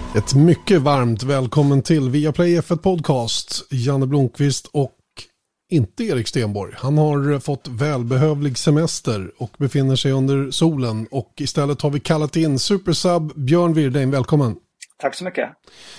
Ett mycket varmt välkommen till Viaplay F1 Podcast. Janne Blomqvist och inte Erik Stenborg. Han har fått välbehövlig semester och befinner sig under solen. Och istället har vi kallat in supersub Björn Wirdheim. Välkommen. Tack så mycket.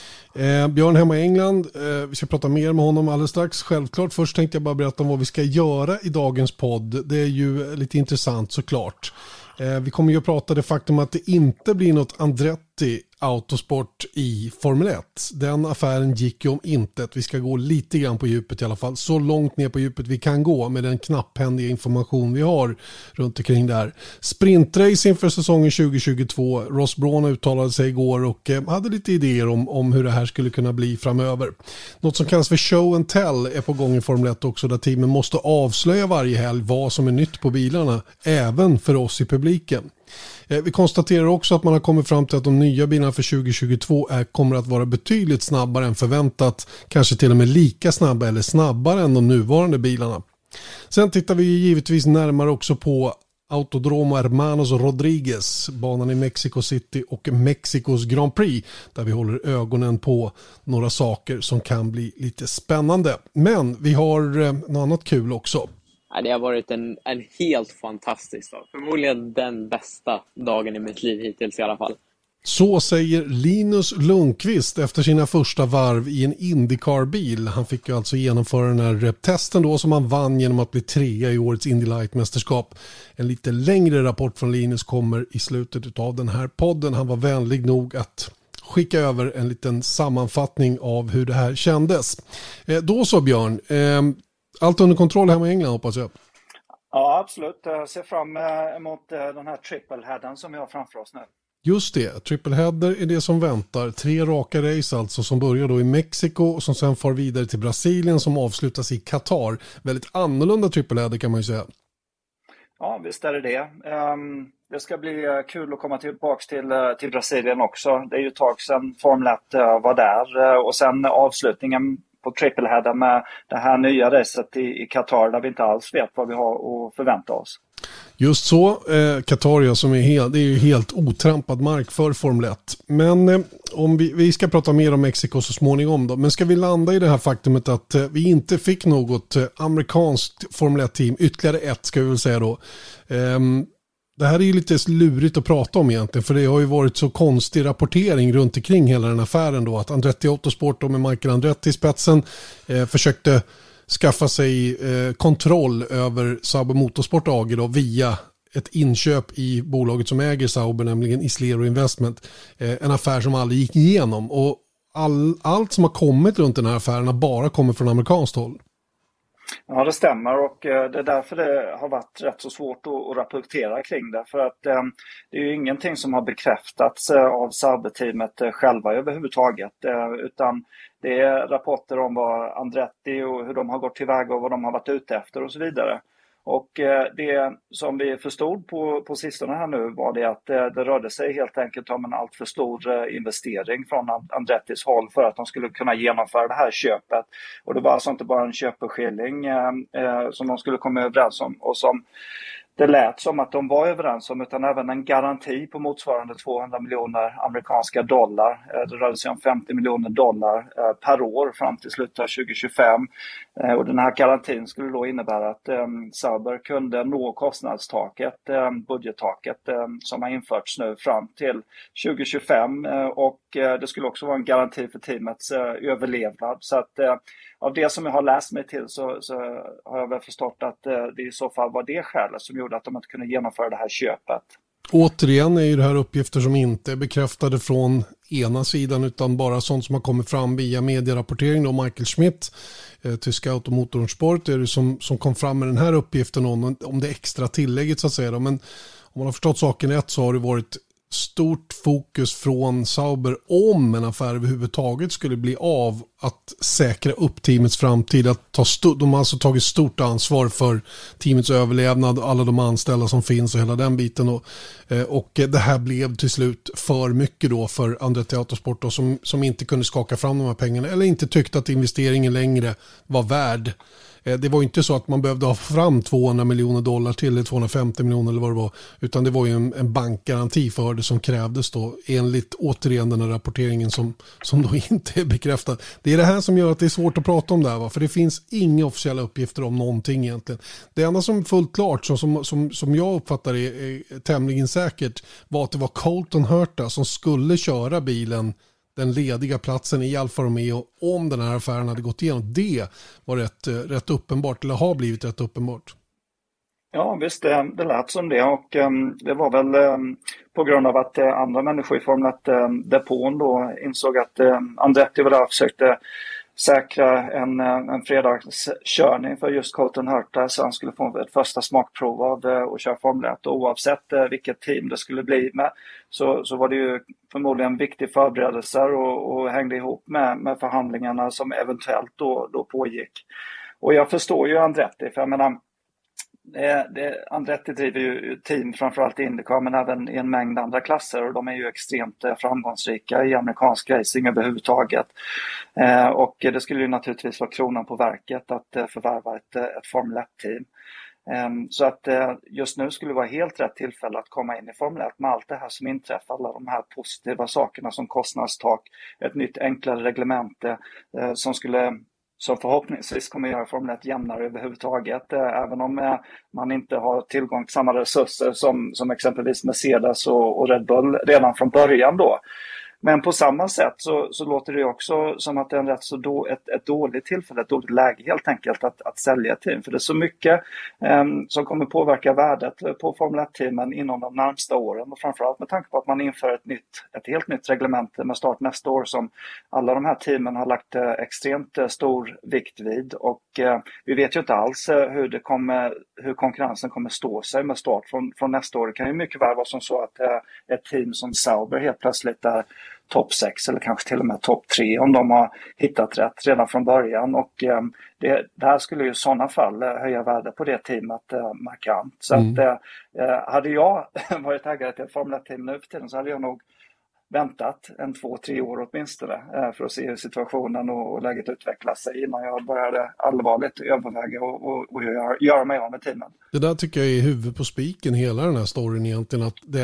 Björn hemma i England. Vi ska prata mer med honom alldeles strax. Självklart. Först tänkte jag bara berätta om vad vi ska göra i dagens podd. Det är ju lite intressant såklart. Vi kommer ju att prata det faktum att det inte blir något Andretti Autosport i Formel 1. Den affären gick ju om intet. Vi ska gå lite grann på djupet i alla fall. Så långt ner på djupet vi kan gå med den knapphändiga information vi har runt omkring där. Sprintrace inför säsongen 2022. Ross Brawn uttalade sig igår och hade lite idéer om hur det här skulle kunna bli framöver. Något som kallas för show and tell är på gång i Formel 1 också, där teamen måste avslöja varje helg vad som är nytt på bilarna, även för oss i publiken. Vi konstaterar också att man har kommit fram till att de nya bilarna för 2022 kommer att vara betydligt snabbare än förväntat. Kanske till och med lika snabba eller snabbare än de nuvarande bilarna. Sen tittar vi givetvis närmare också på Autodromo Hermanos Rodriguez, banan i Mexico City och Mexikos Grand Prix, där vi håller ögonen på några saker som kan bli lite spännande. Men vi har något annat kul också. Det har varit en helt fantastisk dag. Förmodligen den bästa dagen i mitt liv hittills i alla fall. Så säger Linus Lundqvist efter sina första varv i en IndyCar-bil. Han fick ju alltså genomföra den här testen då som han vann genom att bli 3 i årets Indy Light-mästerskap. En lite längre rapport från Linus kommer i slutet av den här podden. Han var vänlig nog att skicka över en liten sammanfattning av hur det här kändes. Då så Björn, allt under kontroll hemma i England hoppas jag. Ja, absolut. Jag ser fram emot den här triple-headen som vi har framför oss nu. Just det, triple-header är det som väntar. 3 raka race alltså som börjar då i Mexiko och som sen far vidare till Brasilien som avslutas i Qatar. Väldigt annorlunda triple-header kan man ju säga. Ja, visst är det. Det ska bli kul att komma tillbaka till Brasilien också. Det är ju ett tag sedan Formel 1 var där och sen avslutningen på triple-header med det här nya racet i Qatar där vi inte alls vet vad vi har att förvänta oss. Just så, Qatar som det är ju helt otrampad mark för Formel 1. Men om vi ska prata mer om Mexiko så småningom då. Men ska vi landa i det här faktumet att vi inte fick något amerikanskt Formel 1-team, ytterligare ett ska vi väl säga då. Det här är ju lite lurigt att prata om egentligen, för det har ju varit så konstig rapportering runt omkring hela den affären då, att Andretti Autosport med Michael Andretti i spetsen försökte skaffa sig kontroll över Sauber Motorsport AG då, via ett inköp i bolaget som äger Sauber, nämligen Islero Investment. En affär som aldrig gick igenom, och allt som har kommit runt den här affären har bara kommit från amerikanskt håll. Ja, det stämmer, och det är därför det har varit rätt så svårt att rapportera kring det. För att det är ju ingenting som har bekräftats av Sauber-teamet själva överhuvudtaget. Utan det är rapporter om vad Andretti och hur de har gått tillväga och vad de har varit ute efter och så vidare. Och det som vi förstod på sistone här nu var det att det rörde sig helt enkelt om en alltför stor investering från Andrettis håll för att de skulle kunna genomföra det här köpet. Och det var alltså inte bara en köpeskilling som de skulle komma överens om och som det lät som att de var överens om, utan även en garanti på motsvarande 200 miljoner amerikanska dollar. Det rörde sig om 50 miljoner dollar per år fram till slutet av 2025. Och den här garantin skulle då innebära att Sauber kunde nå kostnadstaket, budgettaket som har införts nu fram till 2025. Och det skulle också vara en garanti för teamets överlevnad. Så att av det som jag har läst mig till så har jag väl förstått att det i så fall var det skälet som gjorde att de inte kunde genomföra det här köpet. Återigen är ju det här uppgifter som inte är bekräftade från ena sidan utan bara sånt som har kommit fram via medierapportering. Då Michael Schmidt, tyska Automotorsport, är det som kom fram med den här uppgiften om det extra tillägget så att säga. Men om man har förstått saken rätt så har det varit stort fokus från Sauber om en affär överhuvudtaget skulle bli av att säkra upp teamets framtid. De har alltså tagit stort ansvar för teamets överlevnad, alla de anställda som finns och hela den biten. Och det här blev till slut för mycket då för Andretti Autosport då, som inte kunde skaka fram de här pengarna eller inte tyckte att investeringen längre var värd Det var ju inte så att man behövde ha fram $200 miljoner till eller 250 miljoner eller vad det var, utan det var ju en bankgaranti för det som krävdes då enligt återigen den här rapporteringen som då inte är bekräftad. Det är det här som gör att det är svårt att prata om det här, va? För det finns inga officiella uppgifter om någonting egentligen. Det enda som är fullt klart som jag uppfattar är tämligen säkert var att det var Colton Herta som skulle köra bilen, den lediga platsen i Alfa Romeo, om den här affären hade gått igenom. Det var rätt uppenbart, eller har blivit rätt uppenbart. Ja, visst, det lät som det, och det var väl på grund av att andra människor i Formel 1-depån då insåg att Andretti var där och försökte säkra en fredagskörning för just Colton Herta, så han skulle få ett första smakprov av att köra Formel 1. Och oavsett vilket team det skulle bli med, så var det ju förmodligen viktig förberedelser och hängde ihop med förhandlingarna som eventuellt då pågick. Och jag förstår ju Andretti, för jag menar, Andretti driver ju team framförallt i IndyCar, men även i en mängd andra klasser, och de är ju extremt framgångsrika i amerikansk racing överhuvudtaget. Och det skulle ju naturligtvis vara kronan på verket att förvärva ett Formel 1-team. Så att just nu skulle det vara helt rätt tillfälle att komma in i Formel 1 med allt det här som inträffar, alla de här positiva sakerna som kostnadstak, ett nytt enklare reglemente som förhoppningsvis kommer göra Formel 1 jämnare överhuvudtaget, även om man inte har tillgång till samma resurser som exempelvis Mercedes och Red Bull redan från början då. Men på samma sätt så låter det också som att det är en rätt så ett dåligt tillfälle, ett dåligt läge helt enkelt att sälja ett team. För det är så mycket som kommer påverka värdet på Formel 1-teamen inom de närmsta åren. Och framförallt med tanke på att man inför ett helt nytt reglement med start nästa år som alla de här teamen har lagt extremt stor vikt vid. Och vi vet ju inte alls hur konkurrensen kommer stå sig med start från nästa år. Det kan ju mycket väl vara som så att ett team som Sauber helt plötsligt är topp 6 eller kanske till och med topp 3 om de har hittat rätt redan från början, och det här skulle ju i sådana fall höja värde på det teamet markant. Så att hade jag varit ägare till ett Formel 1-team nu för tiden, så hade jag nog väntat 2-3 år åtminstone för att se hur situationen och läget utvecklar sig innan jag började allvarligt överväga och göra mig av med teamen. Det där tycker jag är huvud på spiken hela den här storyn egentligen, att det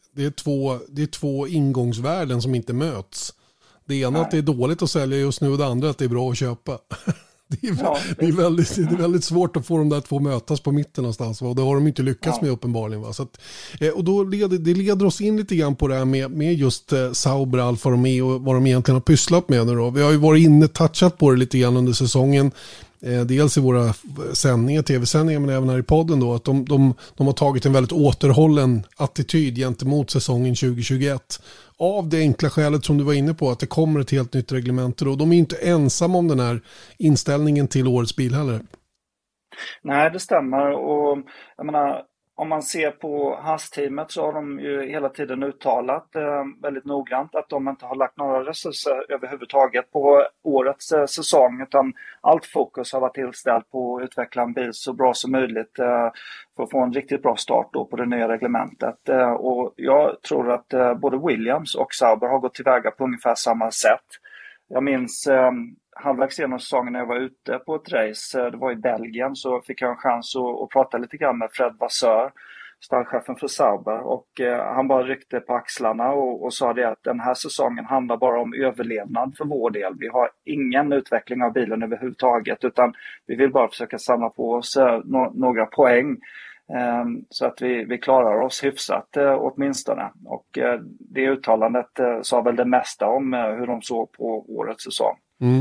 är två ingångsvärden som inte möts. Det ena att det är dåligt att sälja just nu, och det andra att det är bra att köpa. Det är väldigt svårt att få de där två mötas på mitten någonstans, och det har de inte lyckats med uppenbarligen. Va? Så att, och då leder oss in lite grann på det här med just Sauber, Alfa Romeo och vad de egentligen har pysslat med nu då. Vi har ju varit touchat på det lite grann under säsongen. Dels i våra sändningar, tv-sändningar, men även här i podden då, att de har tagit en väldigt återhållen attityd gentemot säsongen 2021. Av det enkla skälet som du var inne på, att det kommer ett helt nytt reglement, och de är inte ensamma om den här inställningen till årets bil heller. Nej, det stämmer, och jag menar, om man ser på Haas-teamet så har de ju hela tiden uttalat väldigt noggrant att de inte har lagt några resurser överhuvudtaget på årets säsong, utan allt fokus har varit tillställt på att utveckla en bil så bra som möjligt för att få en riktigt bra start då på det nya reglementet. Och jag tror att både Williams och Sauber har gått tillväga på ungefär samma sätt. Jag minns halvvägs genom säsongen när jag var ute på ett race, det var i Belgien, så fick jag en chans att prata lite grann med Fred Vasseur, stallchefen för Sauber, och han bara ryckte på axlarna och sa det att den här säsongen handlar bara om överlevnad för vår del. Vi har ingen utveckling av bilen överhuvudtaget, utan vi vill bara försöka samla på oss några poäng så att vi klarar oss hyfsat åtminstone. Och det uttalandet sa väl det mesta om hur de såg på årets säsong.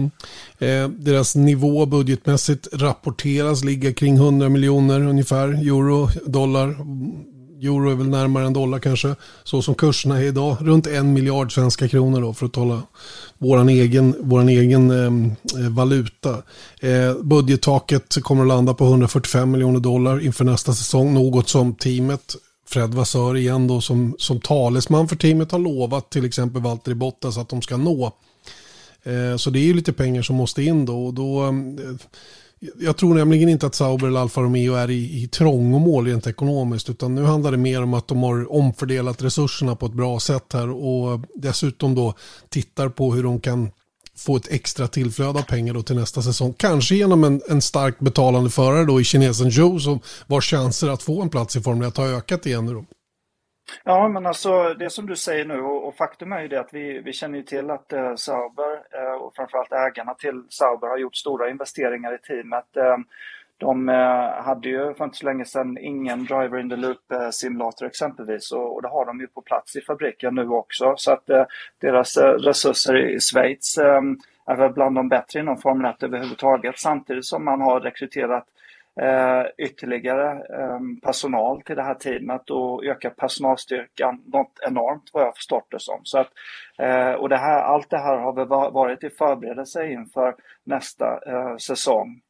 Deras nivå budgetmässigt rapporteras ligga kring 100 miljoner ungefär, euro, dollar. Euro är väl närmare en dollar kanske, så som kurserna är idag, runt 1 miljard svenska kronor då, för att tala våran egen valuta. Budgettaket kommer att landa på 145 miljoner dollar inför nästa säsong, något som teamet, Fred Vasseur igen då, som talesman för teamet har lovat till exempel Valtteri Bottas att de ska nå. Så det är ju lite pengar som måste in då. Jag tror nämligen inte att Sauber eller Alfa Romeo är i trångmål rent ekonomiskt, utan nu handlar det mer om att de har omfördelat resurserna på ett bra sätt här, och dessutom då tittar på hur de kan få ett extra tillflöde av pengar då till nästa säsong. Kanske genom en starkt betalande förare då i kinesen Zhou, som vars chanser att få en plats i Formel 1 har ökat igen nu då. Ja, men alltså det som du säger nu, och faktum är ju det att vi känner ju till att Sauber och framförallt ägarna till Sauber har gjort stora investeringar i teamet. De hade ju för inte så länge sedan ingen driver in the loop simulator exempelvis, och det har de ju på plats i fabriken nu också. Så att deras resurser i Schweiz är väl bland de bättre inom Formel 1 överhuvudtaget, samtidigt som man har rekryterat ytterligare personal till det här teamet och ökat personalstyrkan något enormt, vad jag förstått det som. Så att, och allt det här har väl varit i förberedelse inför nästa säsong.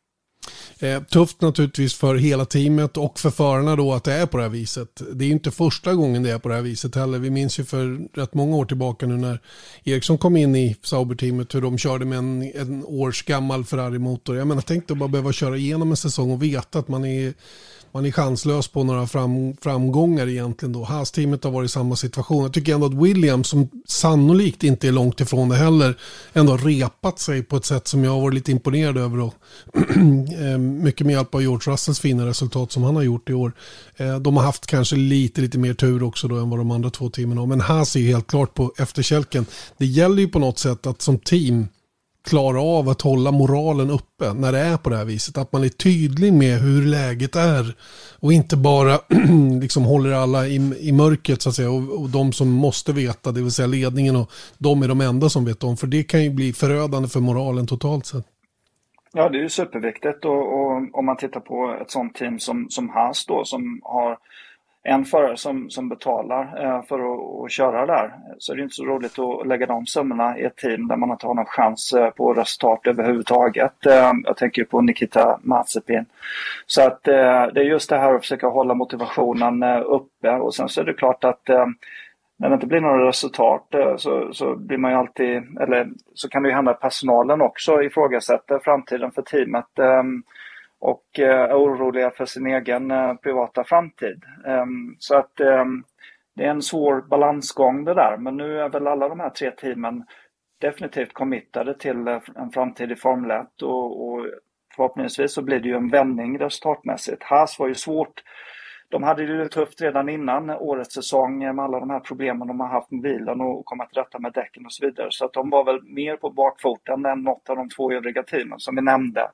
Tufft naturligtvis för hela teamet och för förarna då att det är på det här viset. Det är ju inte första gången det är på det här viset heller. Vi minns ju för rätt många år tillbaka nu när Ericsson kom in i Sauber-teamet hur de körde med en års gammal Ferrari-motor. Jag menar, tänk att bara behöva köra igenom en säsong och veta att man är chanslös på några framgångar egentligen då. Haas-teamet har varit i samma situation. Jag tycker ändå att Williams, som sannolikt inte är långt ifrån det heller, ändå repat sig på ett sätt som jag har varit lite imponerad över. Och mycket med hjälp av George Russells fina resultat som han har gjort i år. De har haft kanske lite mer tur också då än vad de andra två teamen har. Men Haas är ju helt klart på efterkälken. Det gäller ju på något sätt att som team klara av att hålla moralen uppe när det är på det här viset. Att man är tydlig med hur läget är och inte bara liksom håller alla i mörkret så att säga, och de som måste veta, det vill säga ledningen, och de är de enda som vet om, för det kan ju bli förödande för moralen totalt sett. Ja, det är ju superviktigt, och om man tittar på ett sånt team som Haas då, som har en förare som betalar för att köra där, så är det inte så roligt att lägga de summorna i ett team där man inte har någon chans på resultat överhuvudtaget. Jag tänker på Nikita Mazepin. Så att det är just det här att försöka hålla motivationen uppe, och sen så är det klart att när det inte blir några resultat så blir man ju alltid, eller så kan det ju hända att personalen också ifrågasätter framtiden för teamet och är oroliga för sin egen privata framtid. Så att det är en svår balansgång det där. Men nu är väl alla de här tre teamen definitivt committade till en framtid i Formel 1. Och förhoppningsvis så blir det ju en vändning resultatmässigt. Haas var ju svårt. De hade det tufft redan innan årets säsong med alla de här problemen de har haft med bilen och komma till rätta med däcken och så vidare. Så att de var väl mer på bakfoten än något av de två övriga teamen som vi nämnde.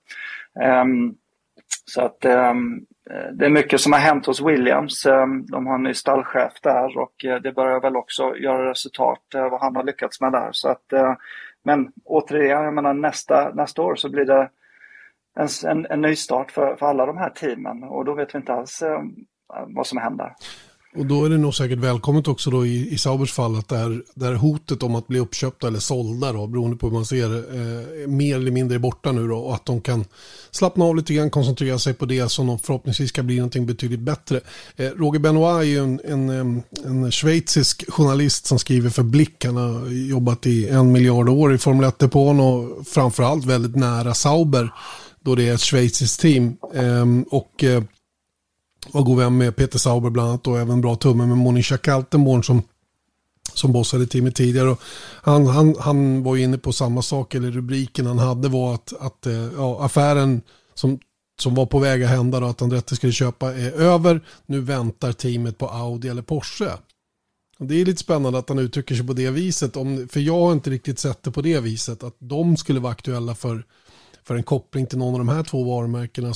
Så att det är mycket som har hänt hos Williams. De har en ny stallchef där, och det börjar väl också göra resultat vad han har lyckats med där. Så att, men återigen, jag menar, nästa år så blir det en ny start för alla de här teamen, och då vet vi inte alls vad som händer. Och då är det nog säkert välkommet också då i Saubers fall att där hotet om att bli uppköpta eller sålda då, beroende på hur man ser det, mer eller mindre borta nu då, och att de kan slappna av lite grann, koncentrera sig på det som förhoppningsvis ska bli någonting betydligt bättre. Roger Benoit är ju en schweizisk journalist som skriver för Blick. Han har jobbat i 1 miljard år i Formel 1-depån och framförallt väldigt nära Sauber då det är ett schweiziskt team, och god vän med Peter Sauber bland annat, och även bra tumme med Monisha Kaltenborn som bossade teamet tidigare. Och han var ju inne på samma sak, eller rubriken han hade var att affären som var på väg att hända då, att Andretti skulle köpa, är över. Nu väntar teamet på Audi eller Porsche. Och det är lite spännande att han uttrycker sig på det viset, för jag har inte riktigt sett det på det viset att de skulle vara aktuella för en koppling till någon av de här två varumärkena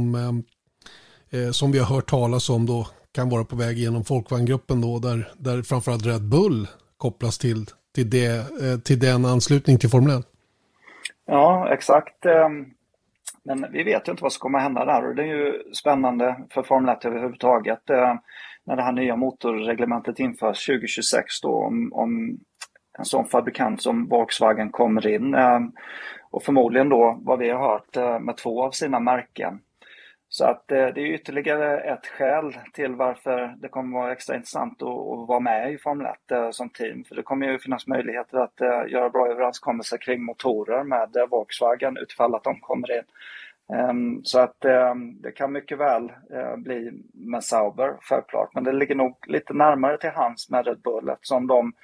som vi har hört talas om då kan vara på väg genom Volkswagen-gruppen då, där framförallt Red Bull kopplas till den anslutning till Formel 1. Ja, exakt. Men vi vet ju inte vad som kommer hända där, och det är ju spännande för Formel 1 överhuvudtaget när det här nya motorreglementet införs 2026 då, om en sån fabrikant som Volkswagen kommer in, och förmodligen då vad vi har hört med 2 av sina märken. Så att det är ytterligare ett skäl till varför det kommer vara extra intressant att vara med i Formel 1 som team. För det kommer ju finnas möjligheter att göra bra överenskommelser kring motorer med Volkswagen utifall att de kommer in. Så att det kan mycket väl bli med Sauber, självklart. Men det ligger nog lite närmare till hands med Red Bull, eftersom de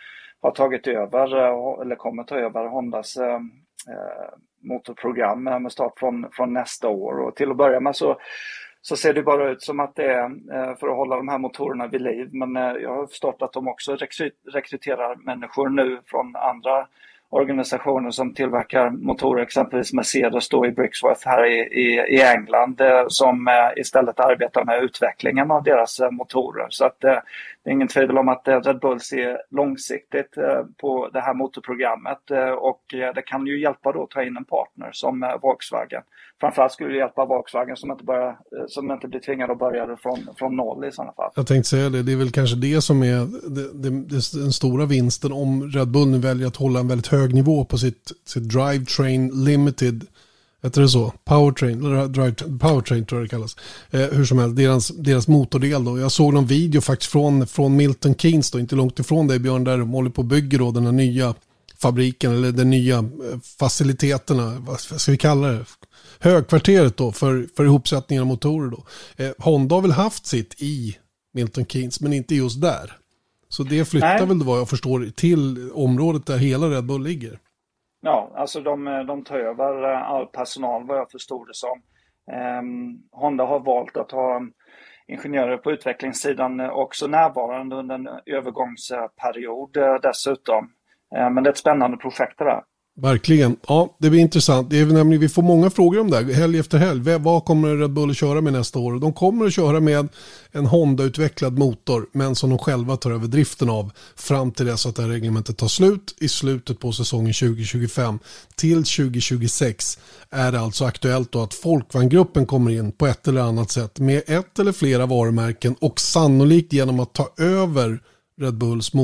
har tagit över eller kommer ta över Hondas motorprogram med start från nästa år. Och till att börja med så ser det bara ut som att det är för att hålla de här motorerna vid liv. Men jag har förstått att de också rekryterar människor nu från andra organisationer som tillverkar motorer, exempelvis Mercedes då i Brixworth här i England, som istället arbetar med utvecklingen av deras motorer. Så att det är ingen tvivel om att Red Bull ser långsiktigt på det här motorprogrammet, och det kan ju hjälpa då att ta in en partner som Volkswagen. Framförallt skulle det hjälpa Volkswagen som inte blir tvingade att börja från noll i sådana fall. Jag tänkte säga det är väl kanske det som är den stora vinsten om Red Bull nu väljer att hålla en väldigt hög nivå på sitt Drivetrain Limited, heter det så? Powertrain tror jag det kallas. Hur som helst, deras motordel då. Jag såg någon video faktiskt från Milton Keynes då, inte långt ifrån dig Björn, där de håller på att bygga då den här nya fabriken eller den nya faciliteterna, vad ska vi kalla det? Högkvarteret då för ihopsättningen av motorer då. Honda har väl haft sitt i Milton Keynes men inte just där. Så det flyttar väl vad jag förstår till området där hela Red Bull ligger. Ja, alltså de tar över all personal vad jag förstår det som. Honda har valt att ha ingenjörer på utvecklingssidan också närvarande under en övergångsperiod dessutom. Men det är ett spännande projekt det där. Verkligen. Ja, det blir intressant. Det är nämligen, vi får många frågor om det här, helg efter helg. Vad kommer Red Bull att köra med nästa år? De kommer att köra med en Honda-utvecklad motor, men som de själva tar över driften av fram till dess att det här reglementet tar slut i slutet på säsongen 2025. Till 2026 är det alltså aktuellt då att Volkswagen-gruppen kommer in på ett eller annat sätt med ett eller flera varumärken och sannolikt genom att ta över Red Bulls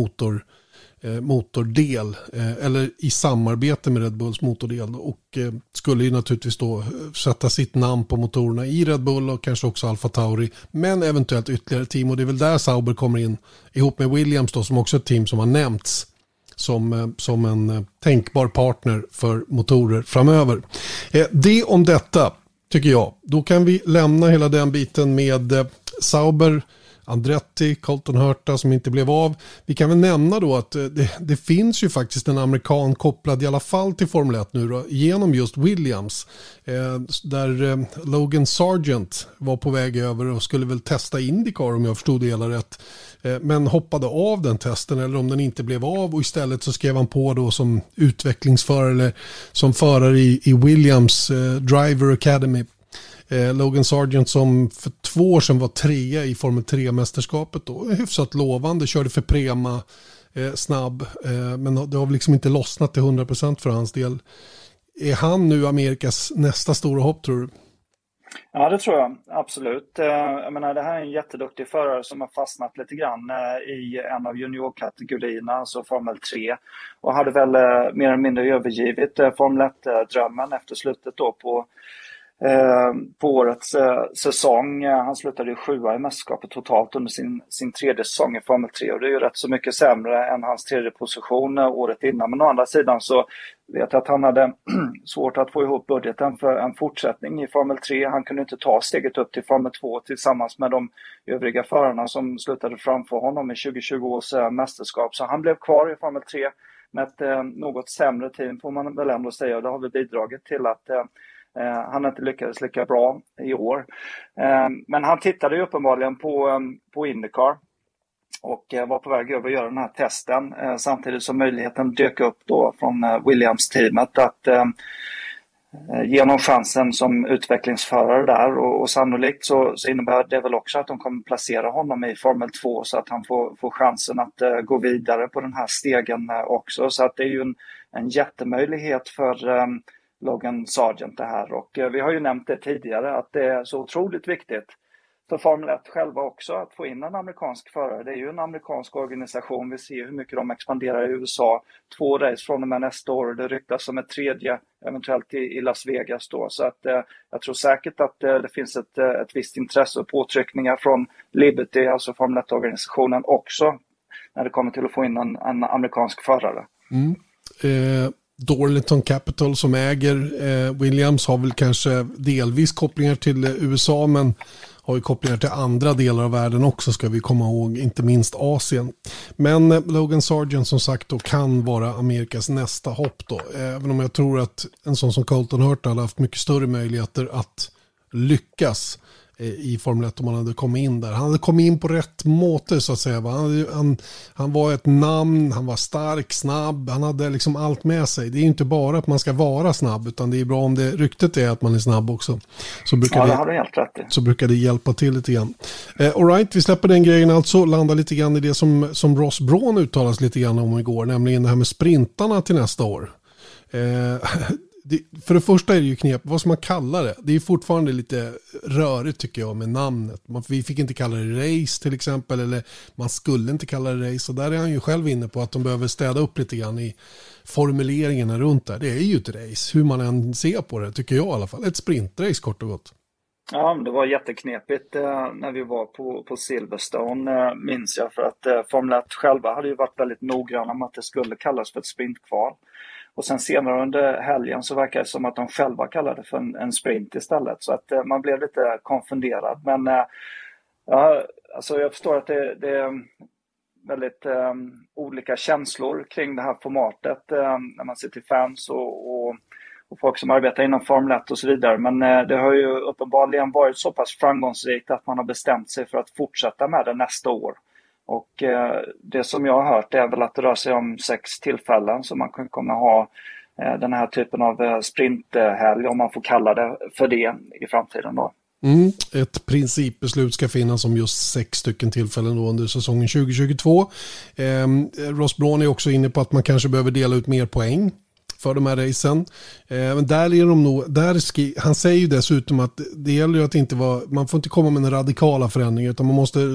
motordel eller i samarbete med Red Bulls motordel och skulle ju naturligtvis då sätta sitt namn på motorerna i Red Bull och kanske också Alfa Tauri, men eventuellt ytterligare team, och det är väl där Sauber kommer in ihop med Williams då, som också är ett team som har nämnts som en tänkbar partner för motorer framöver. Det om detta tycker jag. Då kan vi lämna hela den biten med Sauber, Andretti, Colton Herta som inte blev av. Vi kan väl nämna då att det finns ju faktiskt en amerikan kopplad i alla fall till Formel 1 nu då, genom just Williams. Där Logan Sargent var på väg över och skulle väl testa IndyCar om jag förstod det hela rätt. Men hoppade av den testen, eller om den inte blev av, och istället så skrev han på då som utvecklingsförare eller som förare i Williams Driver Academy. Logan Sargent som för 2 år sedan var 3 i Formel 3-mästerskapet då. Hyfsat lovande, körde för Prema, snabb, men det har liksom inte lossnat till 100% för hans del. Är han nu Amerikas nästa stora hopp, tror du? Ja, det tror jag. Absolut. Jag menar, det här är en jätteduktig förare som har fastnat lite grann i en av juniorkategorierna, alltså Formel 3. Och hade väl mer eller mindre övergivit Formel 1-drömmen efter slutet då på årets säsong. Han slutade ju 7:a i mästerskapet totalt under sin tredje säsong i Formel 3, och det är ju rätt så mycket sämre än hans tredje position året innan. Men å andra sidan så vet jag att han hade svårt att få ihop budgeten för en fortsättning i Formel 3. Han kunde inte ta steget upp till Formel 2 tillsammans med de övriga förarna som slutade framför honom i 2020 års mästerskap. Så han blev kvar i Formel 3 med ett något sämre team, får man väl ändå säga, och det har väl bidragit till att han inte lyckades lika bra i år. Men han tittade ju uppenbarligen på IndyCar och var på väg över att göra den här testen. Samtidigt som möjligheten dök upp då från Williams-teamet att genom chansen som utvecklingsförare där, och sannolikt så innebär det väl också att de kommer placera honom i Formel 2 så att han får chansen att gå vidare på den här stegen också. Så att det är ju en jättemöjlighet för Logan Sargent det här, och vi har ju nämnt det tidigare att det är så otroligt viktigt för Formel 1 själva också att få in en amerikansk förare. Det är ju en amerikansk organisation, vi ser hur mycket de expanderar i USA, 2 race från och med nästa år, det ryktas som ett 3:e eventuellt i Las Vegas då, så att jag tror säkert att det finns ett visst intresse och påtryckningar från Liberty, alltså Formel 1-organisationen också, när det kommer till att få in en amerikansk förare. Dorlington Capital som äger Williams har väl kanske delvis kopplingar till USA, men har ju kopplingar till andra delar av världen också, ska vi komma ihåg, inte minst Asien. Men Logan Sargent som sagt då kan vara Amerikas nästa hopp då, även om jag tror att en sån som Colton Herta hade haft mycket större möjligheter att lyckas i Formel 1 om han hade kommit in där. Han hade kommit in på rätt måte så att säga. Han var ett namn, han var stark, snabb, han hade liksom allt med sig. Det är ju inte bara att man ska vara snabb, utan det är bra om det ryktet är att man är snabb också. Så brukar det har du helt rätt i. Så brukar det hjälpa till lite grann. All right, vi släpper den grejen alltså, landar lite grann i det som Ross Brawn uttalas lite grann om igår, nämligen det här med sprintarna till nästa år. För det första är det ju knep, vad ska man kalla det? Det är fortfarande lite rörigt tycker jag med namnet. Vi fick inte kalla det race till exempel, eller man skulle inte kalla det race. Och där är han ju själv inne på att de behöver städa upp lite grann i formuleringarna runt där. Det är ju ett race, hur man än ser på det tycker jag i alla fall. Ett sprintrace kort och gott. Ja, det var jätteknepigt när vi var på Silverstone, minns jag. För att Formel 1 själva hade ju varit väldigt noggranna med att det skulle kallas för ett sprintkval. Och sen senare under helgen så verkar det som att de själva kallade det för en sprint istället. Så att man blev lite konfunderad. Men ja, alltså jag förstår att det är väldigt olika känslor kring det här formatet. När man ser till fans och folk som arbetar inom Formel 1 och så vidare. Men det har ju uppenbarligen varit så pass framgångsrikt att man har bestämt sig för att fortsätta med det nästa år. Och det som jag har hört är väl att det rör sig om 6 tillfällen som man kan komma ha den här typen av sprinthelg, om man får kalla det för det i framtiden då. Ett principbeslut ska finnas om just 6 stycken tillfällen då under säsongen 2022. Ross Brawn är också inne på att man kanske behöver dela ut mer poäng för de här racen. Men där är de nog, han säger ju dessutom att det gäller ju att inte vara, man får inte komma med en radikala förändringar, utan man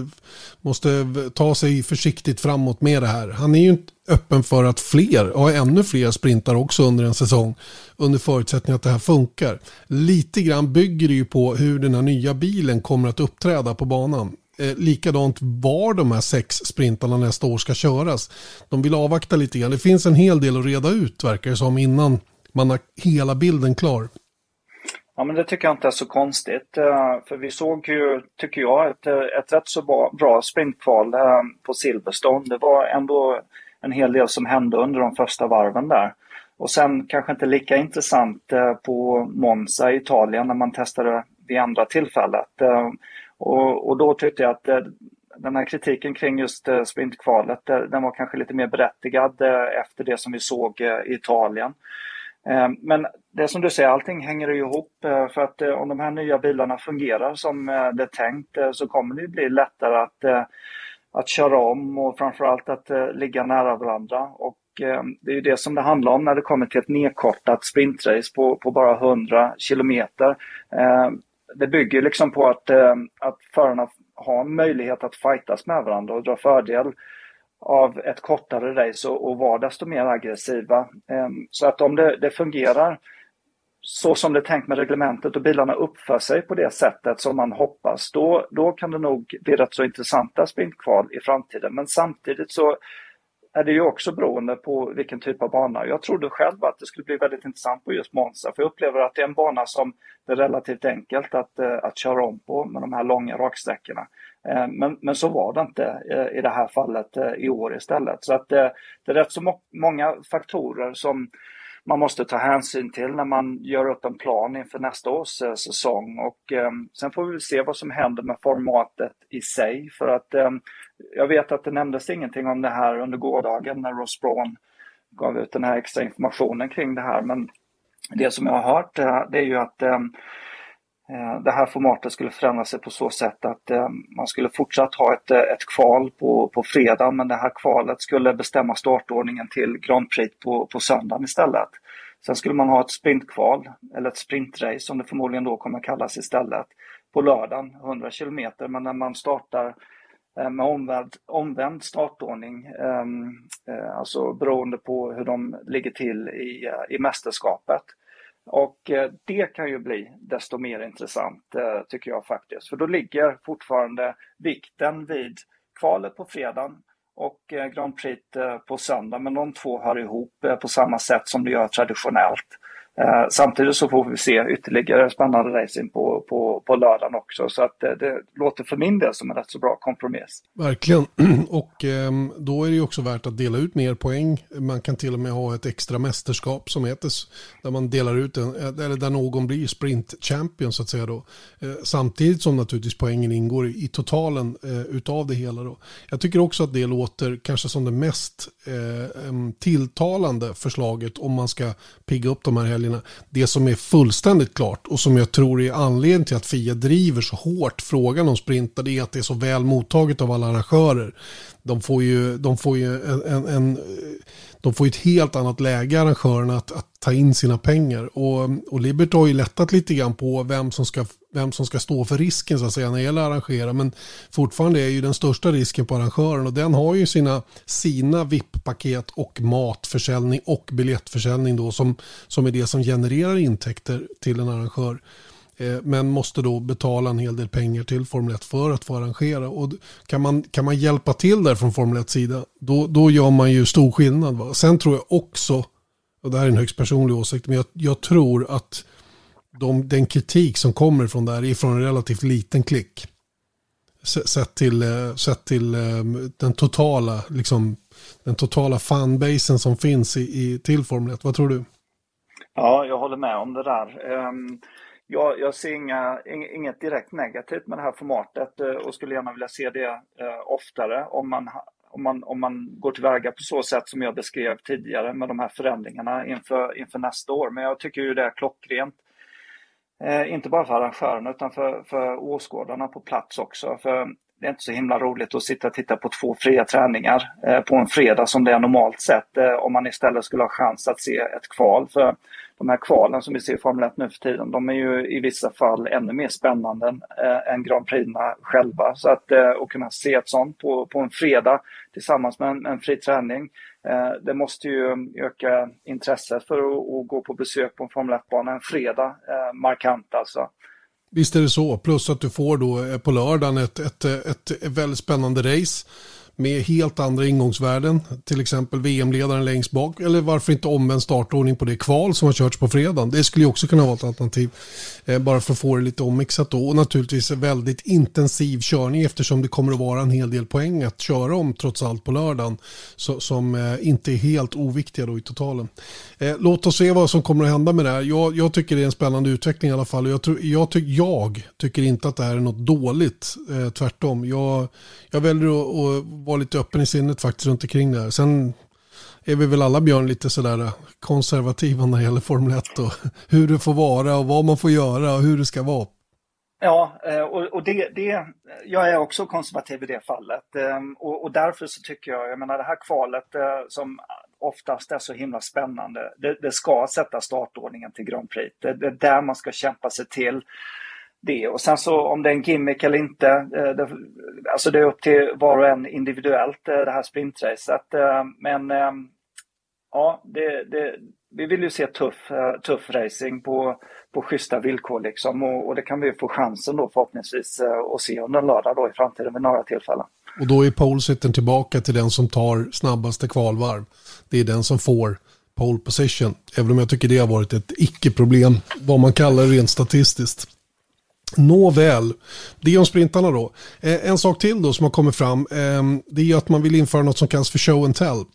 måste ta sig försiktigt framåt med det här. Han är ju inte öppen för att ännu fler sprintar också under en säsong, under förutsättning att det här funkar. Lite grann bygger det ju på hur den här nya bilen kommer att uppträda på banan. Likadant var de här 6 sprintarna nästa år ska köras. De vill avvakta lite grann. Det finns en hel del att reda ut, verkar det som, innan man har hela bilden klar. Ja, men det tycker jag inte är så konstigt. För vi såg ju, tycker jag, ett rätt så bra sprintkval på Silverstone. Det var ändå en hel del som hände under de första varven där. Och sen kanske inte lika intressant på Monza i Italien när man testade vid andra tillfället. Och då tyckte jag att den här kritiken kring just sprintkvalet, den var kanske lite mer berättigad efter det som vi såg i Italien. Men det som du säger, allting hänger ihop, för att om de här nya bilarna fungerar som det är tänkt så kommer det bli lättare att köra om och framförallt att ligga nära varandra. Och det är ju det som det handlar om när det kommer till ett nedkortat sprintrace på bara 100 kilometer. Det bygger liksom på att förarna har möjlighet att fightas med varandra och dra fördel av ett kortare race och vara desto mer aggressiva. Så att om det fungerar så som det är tänkt med reglementet och bilarna uppför sig på det sättet som man hoppas, då kan det nog bli rätt så intressanta sprintkval i framtiden. Men samtidigt så är det ju också beroende på vilken typ av bana. Jag trodde själv att det skulle bli väldigt intressant på just Monza, för jag upplever att det är en bana som det är relativt enkelt att köra om på med de här långa raksträckorna. Men så var det inte i det här fallet i år istället. Så att det är rätt så många faktorer som man måste ta hänsyn till när man gör upp en plan inför nästa års säsong. Och sen får vi se vad som händer med formatet i sig. För att jag vet att det nämndes ingenting om det här under gårdagen när Ross Brawn gav ut den här extra informationen kring det här. Men det som jag har hört det är ju att det här formatet skulle förändra sig på så sätt att man skulle fortsatt ha ett kval på fredag, men det här kvalet skulle bestämma startordningen till Grand Prix på söndagen istället. Sen skulle man ha ett sprintkval, eller ett sprintrace som det förmodligen då kommer kallas istället, på lördagen, 100 kilometer, men när man startar med omvänd startordning, alltså beroende på hur de ligger till i mästerskapet. Och det kan ju bli desto mer intressant tycker jag faktiskt. För då ligger fortfarande vikten vid kvalet på fredagen och Grand Prix på söndag. Men de två hör ihop på samma sätt som det gör traditionellt. Samtidigt så får vi se ytterligare spännande racing på lördagen också. Så att det låter för min del som en rätt så bra kompromiss. Verkligen. Och då är det ju också värt att dela ut mer poäng. Man kan till och med ha ett extra mästerskap som heter, där man delar ut eller där någon blir sprint champion så att säga då. Samtidigt som naturligtvis poängen ingår i totalen utav det hela då. Jag tycker också att det låter kanske som det mest tilltalande förslaget om man ska pigga upp de här helgerna. Det som är fullständigt klart och som jag tror är anledningen till att FIA driver så hårt frågan om sprintar, det är att det är så väl mottaget av alla arrangörer. De får ju ett helt annat läge, arrangörerna, att ta in sina pengar. Och Liberty har ju lättat lite grann på vem som ska stå för risken så att säga när det gäller att arrangera. Men fortfarande är ju den största risken på arrangören, och den har ju sina VIP-paket och matförsäljning och biljettförsäljning då som är det som genererar intäkter till en arrangör. Men måste då betala en hel del pengar till Formel 1 för att få arrangera. Och kan man hjälpa till där från Formel 1 sida, då gör man ju stor skillnad. Va? Sen tror jag också, och det här är en högst personlig åsikt, men jag tror att den kritik som kommer från där är från en relativt liten klick. Sett till den totala fanbasen som finns till Formel 1. Vad tror du? Ja, jag håller med om det där. Jag ser inget direkt negativt med det här formatet och skulle gärna vilja se det oftare om man går tillväga på så sätt som jag beskrev tidigare med de här förändringarna inför nästa år. Men jag tycker ju det är klockrent. Inte bara för arrangörerna utan för åskådarna på plats också. För det är inte så himla roligt att sitta och titta på 2 fria träningar på en fredag som det är normalt sett. Om man istället skulle ha chans att se ett kval. För de här kvalen som vi ser i Formel 1 nu för tiden, de är ju i vissa fall ännu mer spännande än Grand Prix'na själva. Så att kunna se ett sånt på en fredag tillsammans med en fri träning, det måste ju öka intresset för att gå på besök på en Formel 1-bana en fredag, markant alltså. Visst är det så, plus att du får då på lördagen ett väldigt spännande race med helt andra ingångsvärden, till exempel VM-ledaren längst bak, eller varför inte omvänd startordning på det kval som har körts på fredagen. Det skulle ju också kunna vara ett alternativ, bara för att få det lite ommixat då, och naturligtvis väldigt intensiv körning eftersom det kommer att vara en hel del poäng att köra om trots allt på lördagen som inte är helt oviktiga då i totalen. Låt oss se vad som kommer att hända med det här. Jag tycker det är en spännande utveckling i alla fall, och jag tycker inte att det här är något dåligt, tvärtom. Jag väljer att vara lite öppen i sinnet faktiskt runt omkring det här. Sen är vi väl alla, Björn, lite sådär konservativa när det gäller Formel 1 och hur det får vara och vad man får göra och hur det ska vara. Ja, och jag är också konservativ i det fallet. Och därför så tycker jag menar det här kvalet som oftast är så himla spännande, det ska sätta startordningen till Grand Prix. Det är där man ska kämpa sig till det. Och sen så om det är en gimmick eller inte, det är upp till var och en individuellt det här sprintracet. Men ja, vi vill ju se tuff racing på schyssta villkor liksom, och det kan vi få chansen då förhoppningsvis att se under en lördag då i framtiden vid några tillfällen. Och då är pole-sittern tillbaka till den som tar snabbaste kvalvarv. Det är den som får pole position, även om jag tycker det har varit ett icke-problem, vad man kallar det rent statistiskt. Nåväl, det är om sprintarna då. En sak till då som har kommit fram, det är att man vill införa något som kallas för show and tell.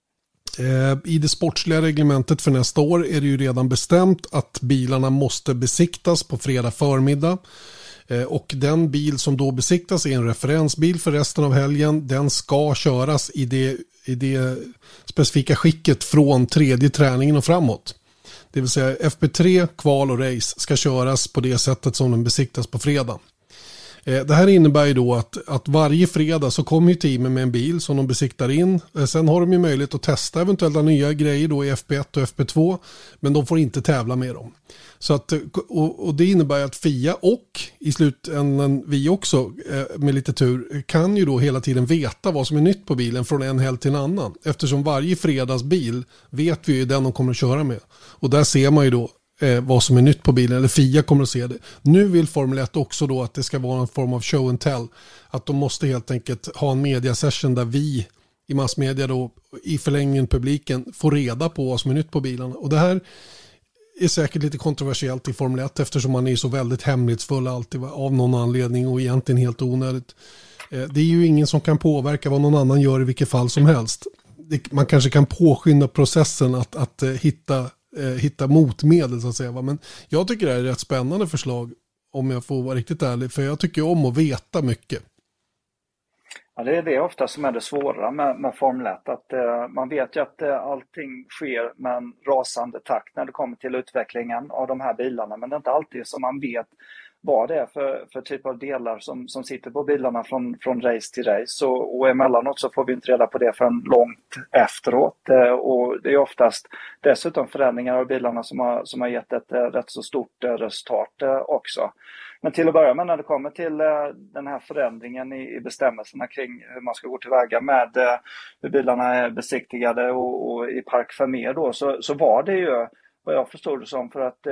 I det sportsliga reglementet för nästa år är det ju redan bestämt att bilarna måste besiktas på fredag förmiddag. Och den bil som då besiktas är en referensbil för resten av helgen. Den ska köras i det specifika skicket från tredje träningen och framåt. Det vill säga FP3, kval och race ska köras på det sättet som den besiktas på fredag. Det här innebär ju då att varje fredag så kommer ju teamen med en bil som de besiktar in. Sen har de ju möjlighet att testa eventuella nya grejer då i FP1 och FP2, men de får inte tävla med dem. Så att, och det innebär att FIA och i slutändan vi också med lite tur kan ju då hela tiden veta vad som är nytt på bilen från en helg till en annan. Eftersom varje fredagsbil vet vi ju den de kommer att köra med. Och där ser man ju då vad som är nytt på bilen, eller FIA kommer att se det. Nu vill Formel 1 också då att det ska vara en form av show and tell. Att de måste helt enkelt ha en mediasession där vi i massmedia då i förlängningen publiken får reda på vad som är nytt på bilarna. Och det här är säkert lite kontroversiellt i Formel 1 eftersom man är så väldigt hemlighetsfull alltid av någon anledning och egentligen helt onödigt. Det är ju ingen som kan påverka vad någon annan gör i vilket fall som helst. Man kanske kan påskynda processen att hitta motmedel så att säga. Men jag tycker det är ett rätt spännande förslag om jag får vara riktigt ärlig. För jag tycker om att veta mycket. Ja, det är det ofta som är det svåra med Formel 1. Att, man vet ju att allting sker med en rasande takt när det kommer till utvecklingen av de här bilarna. Men det är inte alltid som man vet vad det är för typ av delar som sitter på bilarna från race till race. Och emellanåt så får vi inte reda på det förrän långt efteråt. Och det är oftast dessutom förändringar av bilarna som har gett ett rätt så stort resultat också. Men till att börja med när det kommer till den här förändringen i bestämmelserna kring hur man ska gå tillväga med hur bilarna är besiktigade och i Parc Fermé då, så var det ju vad jag förstod det som för att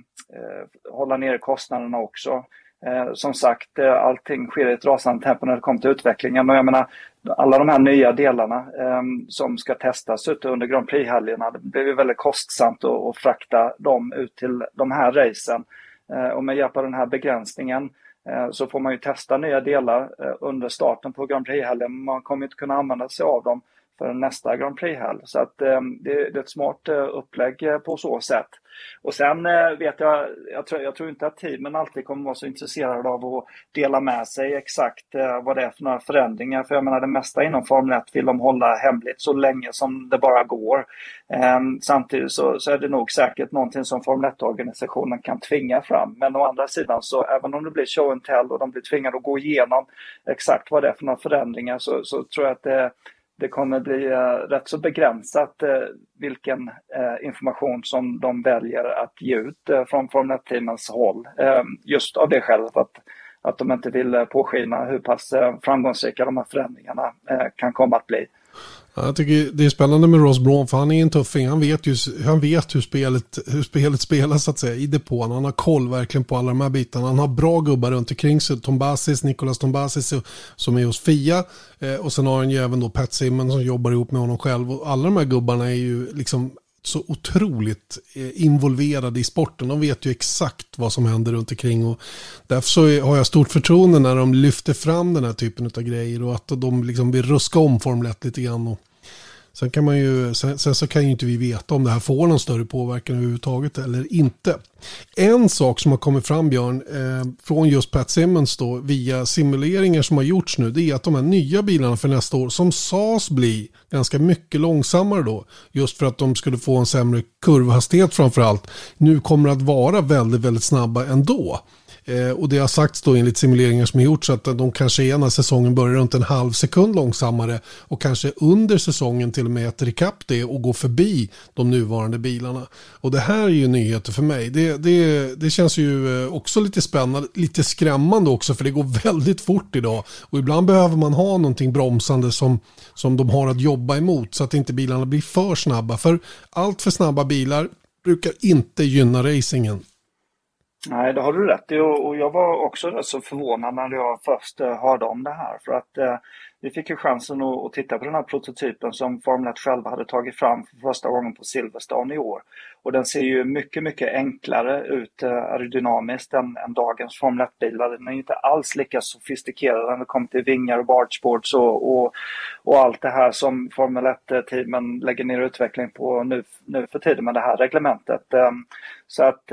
hålla ner kostnaderna också. Som sagt, allting sker i ett rasande tempo när det kommer till utvecklingen. Och jag menar, alla de här nya delarna som ska testas ute under Grand Prix-helgerna, det blir ju väldigt kostsamt att frakta dem ut till de här racen. Och med hjälp av den här begränsningen så får man ju testa nya delar under starten på Grand Prix-helgen. Man kommer inte kunna använda sig av dem för nästa Grand Prix-helg. Så att, det är ett smart upplägg på så sätt. Och sen vet jag tror inte att teamen alltid kommer vara så intresserade av att dela med sig exakt vad det är för några förändringar. För jag menar det mesta inom Formel 1 vill de hålla hemligt så länge som det bara går. Samtidigt så är det nog säkert någonting som Formel 1-organisationen kan tvinga fram. Men å andra sidan så även om det blir show and tell och de blir tvingade att gå igenom exakt vad det är för några förändringar så tror jag att det kommer bli rätt så begränsat vilken information som de väljer att ge ut från Formel 1-teamens håll. Just av det skälet att de inte vill påskina hur pass framgångsrika de här förändringarna kan komma att bli. Ja, jag tycker det är spännande med Ross Brawn för han är en tuffing. Han vet hur spelet spelas så att säga i depån. Han har koll verkligen på alla de här bitarna. Han har bra gubbar runt omkring sig. Nicolas Tombasis som är hos FIA. Och sen har han ju även då Pat Simmons som jobbar ihop med honom själv. Och alla de här gubbarna är ju liksom så otroligt involverade i sporten. De vet ju exakt vad som händer runt omkring och därför så har jag stort förtroende när de lyfter fram den här typen av grejer och att de liksom vill ruska om Formel 1 lite grann. Och sen kan man ju, sen så kan ju inte vi veta om det här får någon större påverkan överhuvudtaget eller inte. En sak som har kommit fram, Björn, från just Pat Simmons då, via simuleringar som har gjorts nu, det är att de här nya bilarna för nästa år som sades bli ganska mycket långsammare då, just för att de skulle få en sämre kurvhastighet framförallt, nu kommer att vara väldigt, väldigt snabba ändå. Och det har sagts då enligt simuleringar som har gjorts att de kanske är när säsongen börjar runt en halv sekund långsammare och kanske under säsongen till och med äter ikapp det och går förbi de nuvarande bilarna. Och det här är ju nyheter för mig. Det känns ju också lite spännande, lite skrämmande också för det går väldigt fort idag och ibland behöver man ha någonting bromsande som de har att jobba emot så att inte bilarna blir för snabba. För allt för snabba bilar brukar inte gynna racingen. Nej, det har du rätt i och jag var också rätt så förvånad när jag först hörde om det här för att vi fick ju chansen att titta på den här prototypen som Formel 1 själva hade tagit fram för första gången på Silverstone i år. Och den ser ju mycket, mycket enklare ut aerodynamiskt än dagens Formel 1-bilar. Den är inte alls lika sofistikerad när det kommer till vingar och bargeboards och allt det här som Formel 1-teamen lägger ner utveckling på nu för tiden med det här reglementet. Så att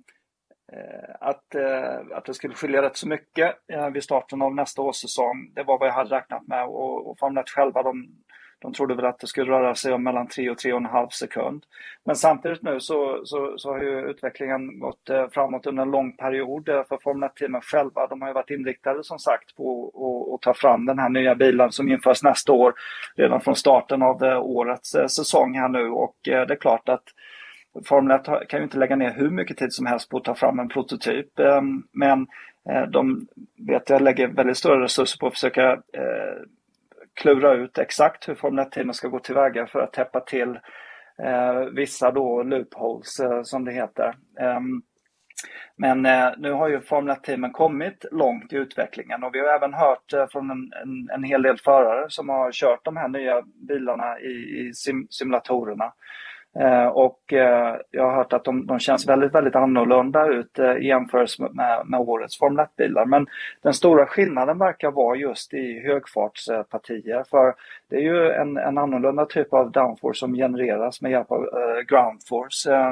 det skulle skilja rätt så mycket vid starten av nästa årssäsong. Det var vad jag hade räknat med och Formel 1 själva de trodde väl att det skulle röra sig om mellan 3 och 3,5 sekund. Men samtidigt nu så har ju utvecklingen gått framåt under en lång period för Formel 1-teamen själva. De har ju varit inriktade som sagt på att ta fram den här nya bilen som införs nästa år redan från starten av årets säsong här nu och det är klart att Formel 1 kan ju inte lägga ner hur mycket tid som helst på att ta fram en prototyp. Men de lägger väldigt stora resurser på att försöka klura ut exakt hur Formel 1-teamen ska gå tillväga för att täppa till vissa då loopholes som det heter. Men nu har ju Formel 1-teamen kommit långt i utvecklingen och vi har även hört från en hel del förare som har kört de här nya bilarna i simulatorerna. Jag har hört att de känns väldigt, väldigt annorlunda ut i jämförelse med årets Formel 1-bilar. Men den stora skillnaden verkar vara just i högfartspartier. För det är ju en annorlunda typ av downforce som genereras med hjälp av groundforce.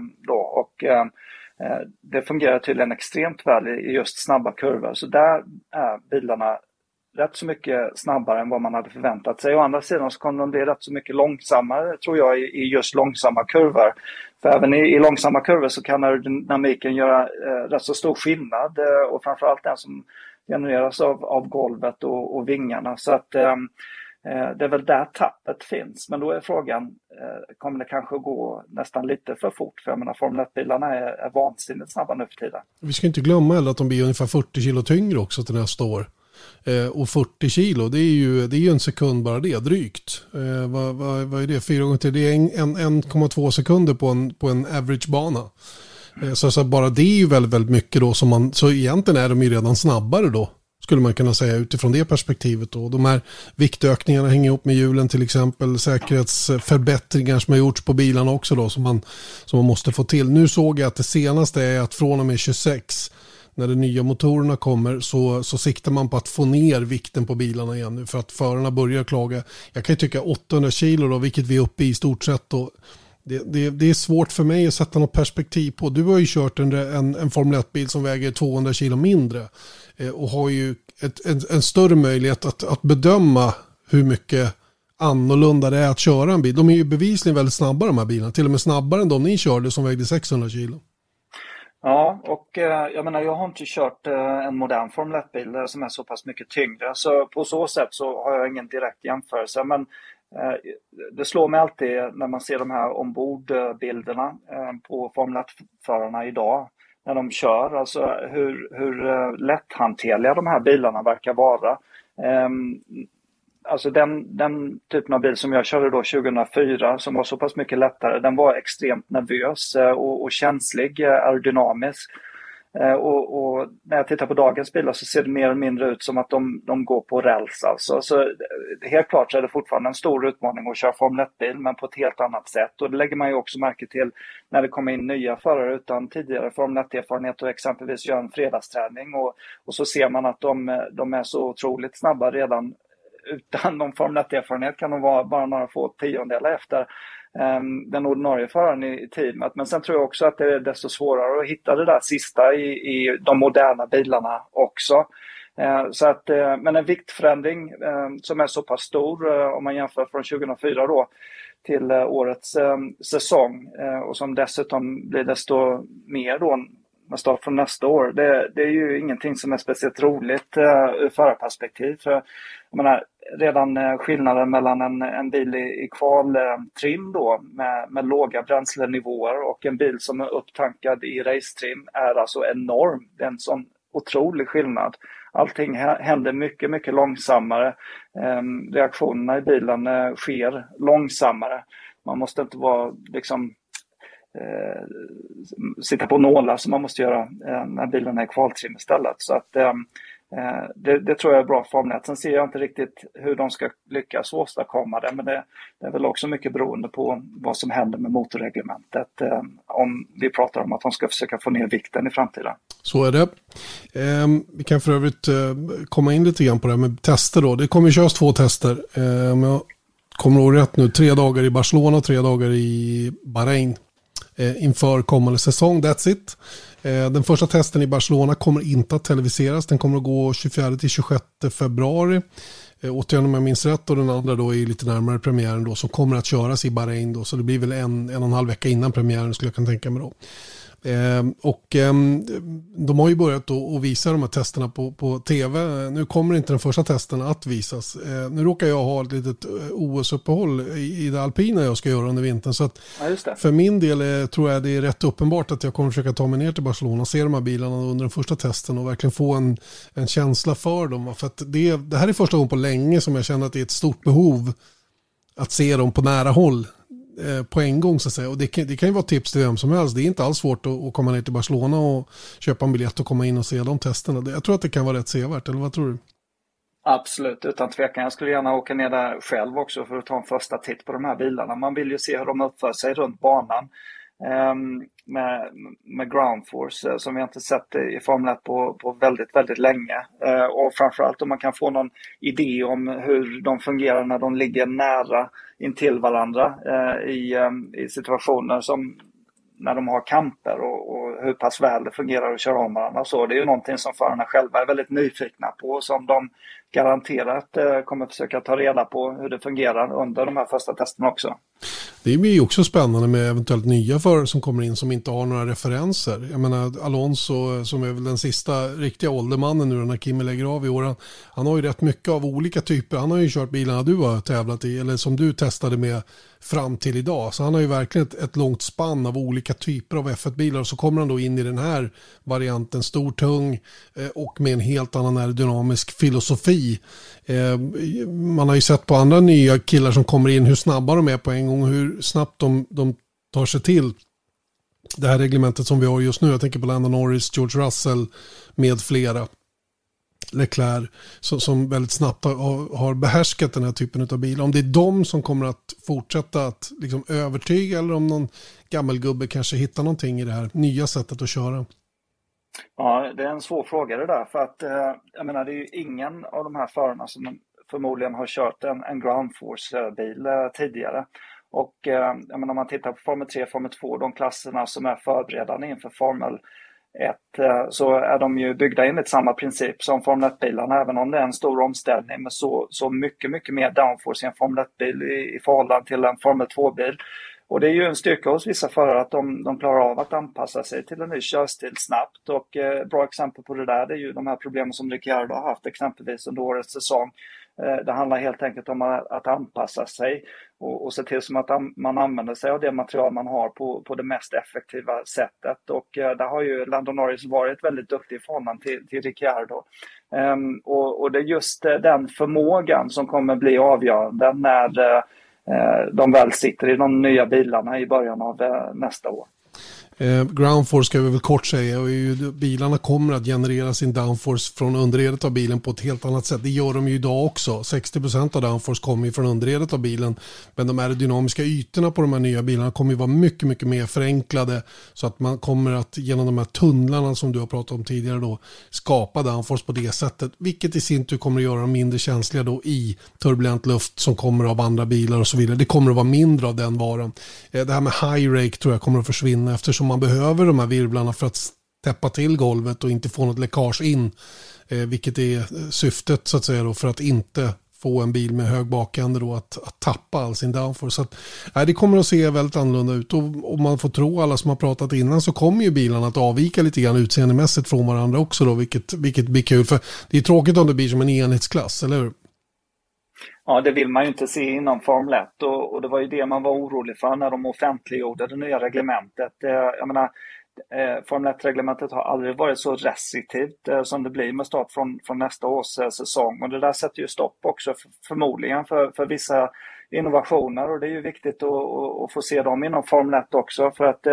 Det fungerar tydligen extremt väl i just snabba kurvor. Så där är bilarna rätt så mycket snabbare än vad man hade förväntat sig. Å andra sidan så kommer de bli rätt så mycket långsammare, tror jag, i just långsamma kurvor. För även i långsamma kurvor så kan aerodynamiken göra rätt så stor skillnad. Och framförallt den som genereras av golvet och vingarna. Så att det är väl där tappet finns. Men då är frågan, kommer det kanske gå nästan lite för fort? För jag menar, Formel 1-bilarna är vansinnigt snabba nu för tiden. Vi ska inte glömma heller att de blir ungefär 40 kilo tyngre också till nästa år. Och 40 kilo, det är ju en sekund bara det, drygt. Vad är det? 4 gånger till. Det är 1,2 sekunder på en average-bana. Så bara det är ju väldigt, väldigt mycket då. Så egentligen är de ju redan snabbare då, skulle man kunna säga, utifrån det perspektivet. Och de här viktökningarna hänger ihop med hjulen, till exempel säkerhetsförbättringar som har gjorts på bilarna också då, som man måste få till. Nu såg jag att det senaste är att från och med 26, när de nya motorerna kommer, så siktar man på att få ner vikten på bilarna igen nu, för att förarna börjar klaga. Jag kan ju tycka 800 kilo då, vilket vi är uppe i stort sett då. Det är svårt för mig att sätta något perspektiv på. Du har ju kört en Formel 1-bil som väger 200 kilo mindre och har ju en större möjlighet att bedöma hur mycket annorlunda det är att köra en bil. De är ju bevisligen väldigt snabba, de här bilarna. Till och med snabbare än de ni körde som vägde 600 kilo. Ja, och jag menar, jag har inte kört en modern Formel 1-bil som är så pass mycket tyngre. Så på så sätt så har jag ingen direkt jämförelse. Men det slår mig alltid när man ser de här ombordbilderna på Formel 1-förarna idag. När de kör, alltså hur lätthanterliga de här bilarna verkar vara. Alltså den typen av bil som jag körde då 2004, som var så pass mycket lättare, den var extremt nervös och känslig, aerodynamisk. Och när jag tittar på dagens bilar så ser det mer eller mindre ut som att de går på räls. Alltså. Så helt klart så är det fortfarande en stor utmaning att köra Formel 1-bil, men på ett helt annat sätt. Och det lägger man ju också märke till när det kommer in nya förare utan tidigare Formel 1-erfarenhet och exempelvis gör en fredagsträning. Och så ser man att de är så otroligt snabba redan. Utan någon Formel 1-erfarenhet kan de vara bara några få tiondelar efter den ordinarie föraren i teamet. Men sen tror jag också att det är desto svårare att hitta det där sista i de moderna bilarna också. Men en viktförändring som är så pass stor om man jämför från 2004 då till årets säsong och som dessutom blir desto mer då med start från nästa år. Det är ju ingenting som är speciellt roligt ur förarperspektiv. För jag menar, redan skillnaden mellan en bil i kvaltrim då med låga bränslenivåer och en bil som är upptankad i racetrim är alltså enorm. Det är en sån otrolig skillnad. Allting händer mycket, mycket långsammare. Reaktionerna i bilen sker långsammare. Man måste inte vara sitta på nålar som man måste göra när bilen är i kvaltrim istället. Så att det tror jag är bra för Formel 1. Sen ser jag inte riktigt hur de ska lyckas åstadkomma det, men det är väl också mycket beroende på vad som händer med motorreglementet om vi pratar om att de ska försöka få ner vikten i framtiden. Så är det. Vi kan för övrigt komma in lite grann på det här med tester då. Det kommer köras 2 tester. Om jag kommer ihåg rätt nu, 3 dagar i Barcelona och 3 dagar i Bahrain inför kommande säsong. That's it. Den första testen i Barcelona kommer inte att televiseras. Den kommer att gå 24-26 februari. Återigen om jag minns rätt. Och den andra då är lite närmare premiären då, som kommer att köras i Bahrain då. Så det blir väl en och en halv vecka innan premiären skulle jag kunna tänka mig då. De har ju börjat att visa de här testerna på tv. Nu kommer inte den första testen att visas. Nu råkar jag ha ett litet OS-uppehåll i det alpina jag ska göra under vintern. Så att för min del tror jag det är rätt uppenbart att jag kommer försöka ta mig ner till Barcelona och se de här bilarna under den första testen och verkligen få en känsla för dem. För att det här är första gången på länge som jag känner att det är ett stort behov att se dem på nära håll på en gång så att säga. Och det kan ju vara tips till vem som helst. Det är inte alls svårt att komma ner till Barcelona och köpa en biljett och komma in och se de testerna. Jag tror att det kan vara rätt sevärt, eller vad tror du? Absolut, utan tvekan. Jag skulle gärna åka ner där själv också för att ta en första titt på de här bilarna. Man vill ju se hur de uppför sig runt banan. Med ground force som vi inte sett i Formel 1 på väldigt, väldigt länge. Och framförallt om man kan få någon idé om hur de fungerar när de ligger nära intill varandra i situationer som när de har kamper och hur pass väl det fungerar att köra om varandra. Så det är ju någonting som förarna själva är väldigt nyfikna på, som de garanterat kommer försöka ta reda på hur det fungerar under de här första testerna också. Det blir ju också spännande med eventuellt nya förare som kommer in som inte har några referenser. Jag menar Alonso, som är väl den sista riktiga åldermannen nu när Kimi lägger av i år, han har ju rätt mycket av olika typer. Han har ju kört bilarna du har tävlat i eller som du testade med fram till idag. Så han har ju verkligen ett långt spann av olika typer av F1-bilar, och så kommer han då in i den här varianten, stor, tung och med en helt annan aerodynamisk filosofi. Man har ju sett på andra nya killar som kommer in hur snabba de är på en gång, hur snabbt de tar sig till det här reglementet som vi har just nu. Jag tänker på Lando Norris, George Russell med flera. Leclerc som väldigt snabbt har behärskat den här typen av bilar. Om det är de som kommer att fortsätta att liksom övertyga, eller om någon gammelgubbe kanske hittar någonting i det här nya sättet att köra. Ja, det är en svår fråga det där, för att jag menar, det är ju ingen av de här förarna som förmodligen har kört en ground force-bil tidigare. Och jag menar, om man tittar på Formel 3, Formel 2, de klasserna som är förberedande inför Formel 1, så är de ju byggda enligt samma princip som Formel 1-bilarna, även om det är en stor omställning med så mycket, mycket mer downforce i en Formel 1-bil i förhållande till en Formel 2-bil. Och det är ju en styrka hos vissa förare att de klarar av att anpassa sig till en ny körstil snabbt. Och bra exempel på det där, det är ju de här problemen som Ricciardo har haft exempelvis under årets säsong. Det handlar helt enkelt om att anpassa sig och se till som att man använder sig av det material man har på det mest effektiva sättet. Och där har ju Lando Norris varit väldigt duktig i förhållande till Ricciardo. Och det är just den förmågan som kommer bli avgörande när de väl sitter i de nya bilarna i början av nästa år. Groundforce ska vi väl kort säga, och bilarna kommer att generera sin downforce från underredet av bilen på ett helt annat sätt. Det gör de ju idag också. 60% av downforce kommer ju från underredet av bilen, men de aerodynamiska ytorna på de här nya bilarna kommer ju vara mycket, mycket mer förenklade, så att man kommer att genom de här tunnlarna som du har pratat om tidigare då skapa downforce på det sättet, vilket i sin tur kommer att göra dem mindre känsliga då i turbulent luft som kommer av andra bilar och så vidare. Det kommer att vara mindre av den varan. Det här med high rake tror jag kommer att försvinna, eftersom man behöver de här virvlarna för att täppa till golvet och inte få något läckage in, vilket är syftet så att säga då, för att inte få en bil med hög bakände då att tappa all sin downforce. Så att, det kommer att se väldigt annorlunda ut, och om man får tro alla som har pratat innan så kommer ju bilarna att avvika lite grann utseendemässigt från varandra också då, vilket blir kul, för det är tråkigt om det blir som en enhetsklass, eller hur? Ja, det vill man ju inte se inom Formel 1, och det var ju det man var orolig för när de offentliggjorde det nya reglementet. Jag menar, Formel 1-reglementet har aldrig varit så restriktivt som det blir med start från nästa års säsong. Och det där sätter ju stopp också förmodligen för vissa innovationer, och det är ju viktigt att få se dem inom Formel 1 också, för att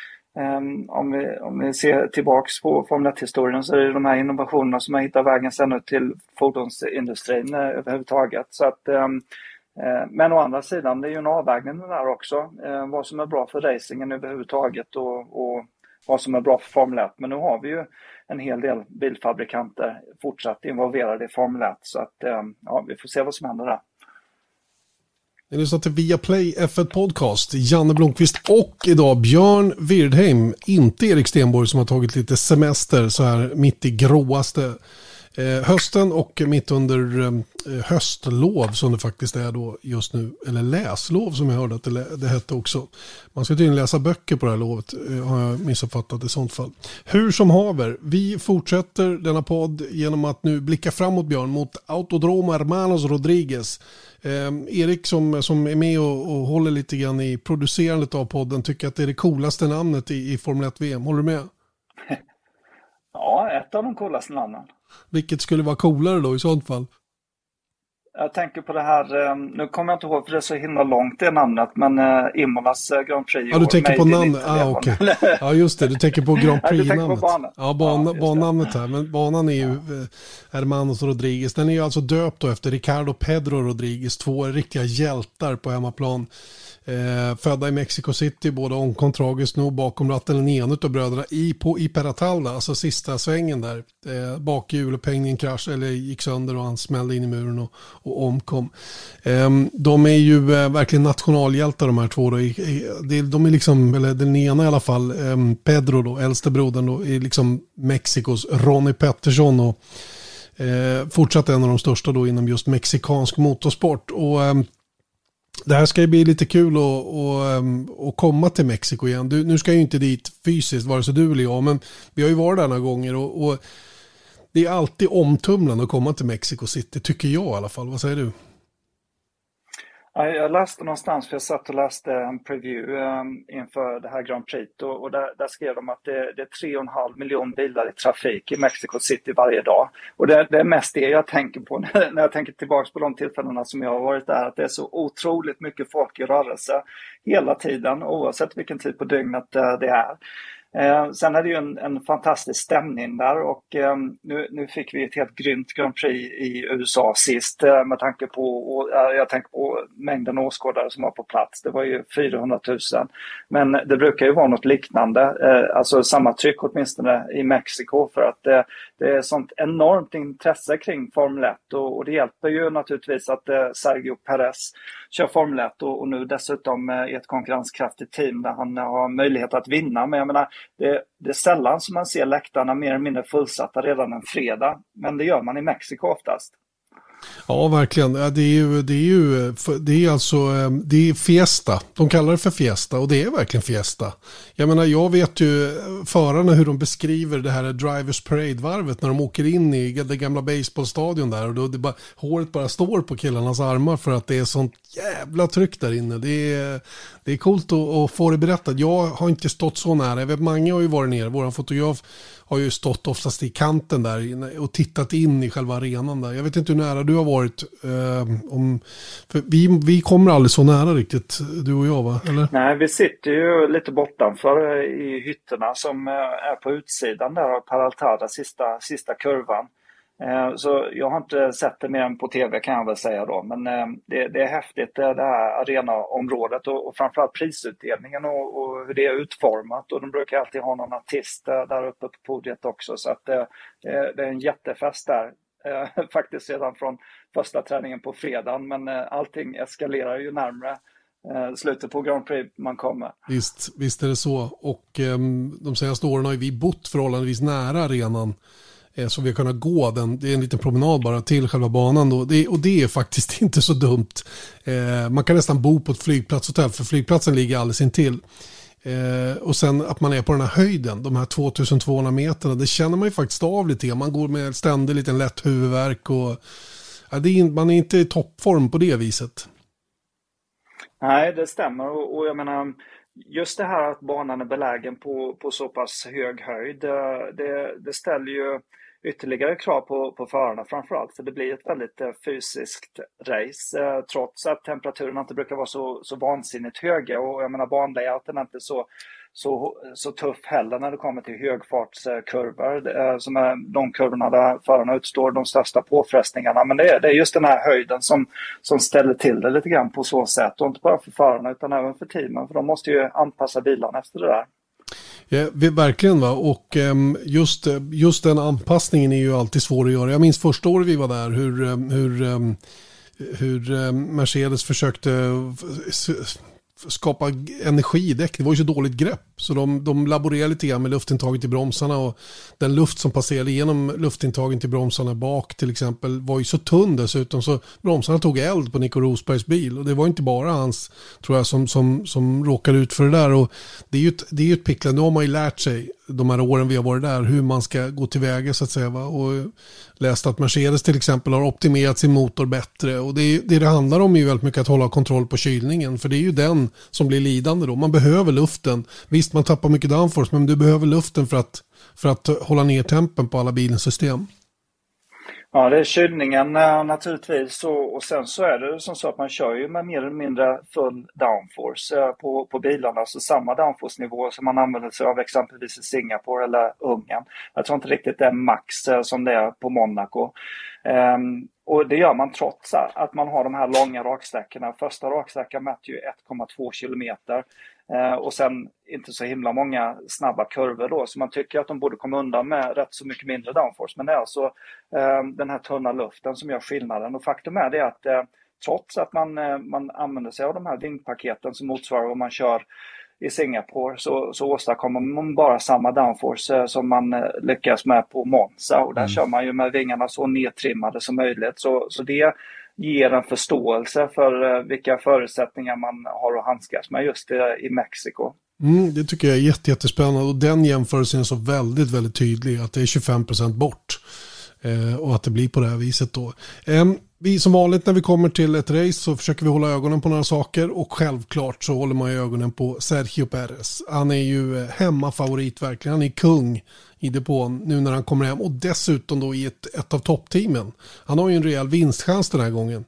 om vi ser tillbaks på Formel 1-historien så är det de här innovationerna som har hittat vägen sen ut till fordonsindustrin överhuvudtaget. Så att, men å andra sidan, det är ju en avvägning där också. Vad som är bra för racingen överhuvudtaget och vad som är bra för Formel 1. Men nu har vi ju en hel del bilfabrikanter fortsatt involverade i Formel 1. Så att, vi får se vad som händer där. Ni lyssnar till Viaplay F1 Podcast, Janne Blomqvist och idag Björn Wirdheim, inte Erik Stenborg som har tagit lite semester så här mitt i gråaste hösten och mitt under höstlov som det faktiskt är då just nu, eller läslov som jag hörde att det hette också. Man ska tydligen läsa böcker på det här lovet, har jag missuppfattat i sånt fall. Hur som haver, vi fortsätter denna podd genom att nu blicka framåt, Björn, mot Autodromo Hermanos Rodriguez. Erik som är med och håller lite grann i producerandet av podden tycker att det är det coolaste namnet i Formel 1-VM. Håller du med? Ja, ett av de coolaste namnen. Vilket skulle vara coolare då i sånt fall? Jag tänker på det här, nu kommer jag inte ihåg för det är så himla långt det namnet, men Imolas Grand Prix. Ja, du tänker på namnet. Okej. Ja, just det. Du tänker på Grand Prix-namnet. Ja, bannamnet här. Men banan är ju Hermanos Rodriguez. Den är ju alltså döpt då efter Ricardo Pedro Rodriguez. 2 riktiga hjältar på hemmaplan. Födda i Mexico City, båda omkontragiskt nog bakom ratten, den ena av bröderna i Peralta, alltså sista svängen där. Bakhjulupphängningen eller gick sönder och han smällde in i muren och omkom. De är ju verkligen nationalhjältar de här två då. De är liksom, eller den ena i alla fall, Pedro då, äldste brodern då, är liksom Mexikos Ronnie Peterson och fortsatt en av de största då inom just mexikansk motorsport. Och det här ska ju bli lite kul att komma till Mexiko igen. Nu ska jag ju inte dit fysiskt, vare sig du eller jag, men vi har ju varit där några gånger och det är alltid omtumlande att komma till Mexico City, tycker jag i alla fall. Vad säger du? Jag läste någonstans, för jag satt och läste en preview inför det här Grand Prix och där skrev de att det är 3,5 miljoner bilar i trafik i Mexico City varje dag. Och det är mest det jag tänker på när jag tänker tillbaka på de tillfällena som jag har varit där, att det är så otroligt mycket folk i rörelse hela tiden, oavsett vilken tid på dygnet det är. Sen är det ju en fantastisk stämning där och nu fick vi ett helt grymt Grand Prix i USA sist med tanke på, jag tänker på mängden åskådare som var på plats. Det var ju 400 000. Men det brukar ju vara något liknande, alltså samma tryck åtminstone i Mexiko, för att det är sånt enormt intresse kring Formel 1 och det hjälper ju naturligtvis att Sergio Perez kör Formel 1 och nu dessutom i ett konkurrenskraftigt team där han har möjlighet att vinna. Men jag menar, det är sällan som man ser läktarna mer eller mindre fullsatta redan en fredag. Men det gör man i Mexiko oftast. Ja, verkligen. Det är fiesta. De kallar det för fiesta och det är verkligen fiesta. Jag menar, jag vet ju förarna hur de beskriver det här Drivers Parade-varvet när de åker in i det gamla baseballstadion där och då håret bara står på killarnas armar för att det är sånt jävla tryck där inne. Det är coolt att få det berättat. Jag har inte stått så nära. Jag vet, Mange har ju varit nere. Våran fotograf har ju stått oftast i kanten där och tittat in i själva arenan där. Jag vet inte hur nära du har varit. För vi kommer aldrig så nära riktigt, du och jag, va? Eller? Nej, vi sitter ju lite bortanför i hytterna som är på utsidan där av Peralta, sista kurvan. Så jag har inte sett det mer än på tv, kan jag väl säga då. Men det är häftigt det här arenaområdet och framförallt prisutdelningen och hur det är utformat. Och de brukar alltid ha någon artist där uppe på podiet också. Så att det är en jättefest där. Faktiskt redan från första träningen på fredagen. Men allting eskalerar ju närmare slutet på Grand Prix man kommer. Visst är det så. Och de senaste åren har ju vi bott förhållandevis nära arenan. Så vi har kunnat gå det är en liten promenad bara till själva banan då. Och det är faktiskt inte så dumt. Man kan nästan bo på ett flygplatshotell, för flygplatsen ligger alldeles intill. Och sen att man är på den här höjden, de här 2200 meterna, det känner man ju faktiskt av lite. Man går med ständig liten lätt huvudvärk och man är inte i toppform på det viset. Nej, det stämmer och jag menar, just det här att banan är belägen på så pass hög höjd, det ställer ju ytterligare krav på förarna framförallt, för det blir ett väldigt fysiskt race trots att temperaturen inte brukar vara så vansinnigt höga, och jag menar banlayouten är inte så tuff heller när det kommer till högfartskurvor som är de kurvorna där förarna utstår de största påfrestningarna. Men det är just den här höjden som ställer till det lite grann på så sätt, och inte bara för förarna utan även för teamen, för de måste ju anpassa bilarna efter det där. Ja, verkligen, va? Och just den anpassningen är ju alltid svår att göra. Jag minns första året vi var där hur Mercedes försökte skapa energidäck. Det var ju så dåligt grepp, så de laborerade lite grann med luftintaget i bromsarna, och den luft som passerade genom luftintagen till bromsarna bak till exempel var ju så tunn dessutom, så bromsarna tog eld på Nico Rosbergs bil, och det var inte bara hans, tror jag, som råkade ut för det där. Och det är ju ett pickla. Nu har man ju lärt sig de här åren vi har varit där hur man ska gå tillväga, så att säga, va? Och läst att Mercedes till exempel har optimerat sin motor bättre, och det handlar om är ju väldigt mycket att hålla kontroll på kylningen, för det är ju den som blir lidande då. Man behöver luften. Visst, man tappar mycket downforce, men du behöver luften för att hålla ner tempen på alla bilens system. Ja, det är kylningen naturligtvis och sen så är det som så att man kör ju med mer eller mindre full downforce på bilarna. Så samma downforce-nivå som man använder sig av exempelvis i Singapore eller Ungern. Jag tror inte riktigt det är max som det är på Monaco. Och det gör man trots att man har de här långa raksträckorna. Första raksträckan mäter ju 1,2 kilometer. Och sen inte så himla många snabba kurvor då. Så man tycker att de borde komma undan med rätt så mycket mindre downforce. Men det är alltså den här tunna luften som gör skillnaden. Och faktum är det att trots att man använder sig av de här vingpaketen som motsvarar vad man kör i Singapore så åstadkommer man bara samma downforce som man lyckas med på Monza. Och där kör man ju med vingarna så nedtrimmade som möjligt. Så det ger en förståelse för vilka förutsättningar man har att handskas med just i Mexiko. Det tycker jag är jättespännande och den jämförelsen är så väldigt, väldigt tydlig att det är 25% bort och att det blir på det här viset då. Vi som vanligt när vi kommer till ett race så försöker vi hålla ögonen på några saker och självklart så håller man ju ögonen på Sergio Perez. Han är ju hemmafavorit verkligen, han är kung i depån nu när han kommer hem och dessutom då i ett av toppteamen. Han har ju en rejäl vinstchans den här gången.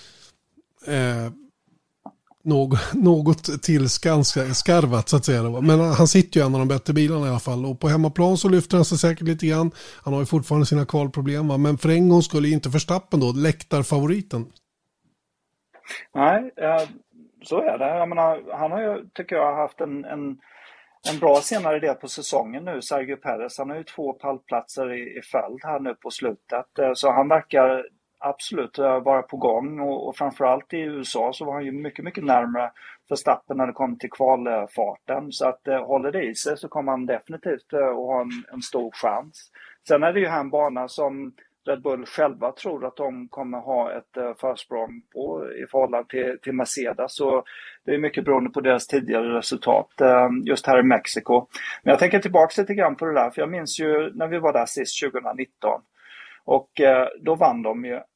Något tillskarvat så att säga. Men han sitter ju en av de bättre bilarna i alla fall. Och på hemmaplan så lyfter han sig säkert lite grann. Han har ju fortfarande sina kvalproblem. Men för en gång skulle inte Verstappen då läktarfavoriten. Nej, så är det. Jag menar, han har ju, tycker jag, haft en bra senare del på säsongen nu, Sergio Perez. Han har ju 2 pallplatser i följd här nu på slutet. Så han verkar absolut vara på gång och framförallt i USA så var han ju mycket, mycket närmare Verstappen när det kom till kvalfarten. Så att håller det i sig så kommer han definitivt att ha en stor chans. Sen är det ju här en bana som Red Bull själva tror att de kommer ha ett försprång på i förhållande till Mercedes. Så det är mycket beroende på deras tidigare resultat just här i Mexiko. Men jag tänker tillbaka lite grann på det där, för jag minns ju när vi var där sist 2019 och då vann de ju.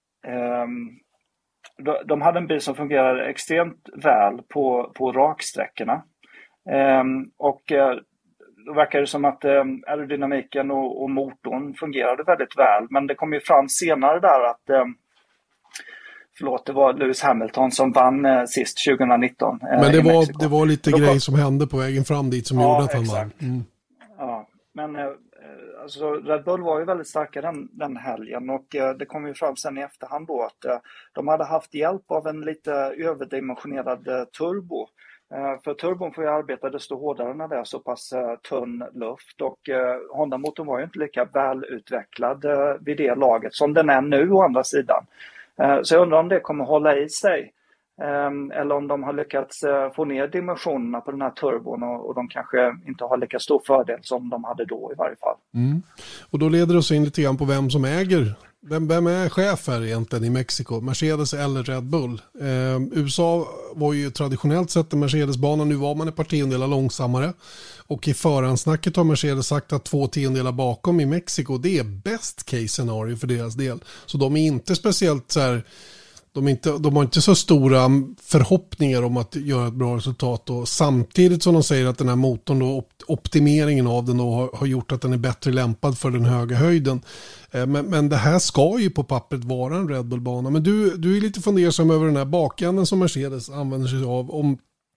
De hade en bil som fungerade extremt väl på raksträckorna. Och då verkar det som att aerodynamiken och motorn fungerade väldigt väl. Men det kom ju fram senare där att det var Lewis Hamilton som vann sist 2019. Men det var lite grejer som hände på vägen fram dit som gjorde att han vann. Ja, men alltså Red Bull var ju väldigt starka den helgen och det kom ju fram sen i efterhand då att de hade haft hjälp av en lite överdimensionerad turbo. För turbon får ju arbeta desto hårdare när det är så pass tunn luft och Honda-motorn var ju inte lika välutvecklad vid det laget som den är nu å andra sidan. Så jag undrar om det kommer hålla i sig. Eller om de har lyckats få ner dimensionerna på den här turbon och de kanske inte har lika stor fördel som de hade då i varje fall. Och då leder det oss in lite grann på vem som äger. Vem är chef här egentligen i Mexiko? Mercedes eller Red Bull? USA var ju traditionellt sett en Mercedes-bana. Nu var man ett par tiondelar långsammare. Och i förhandsnacket har Mercedes sagt att 2 tiondelar bakom i Mexiko, det är best case scenario för deras del. Så de är inte speciellt så här... De har inte så stora förhoppningar om att göra ett bra resultat och samtidigt som de säger att den här motorn då, optimeringen av den då har gjort att den är bättre lämpad för den höga höjden. Men det här ska ju på pappret vara en Red Bull-bana. Men du är lite fundersam över den här bakänden som Mercedes använder sig av, om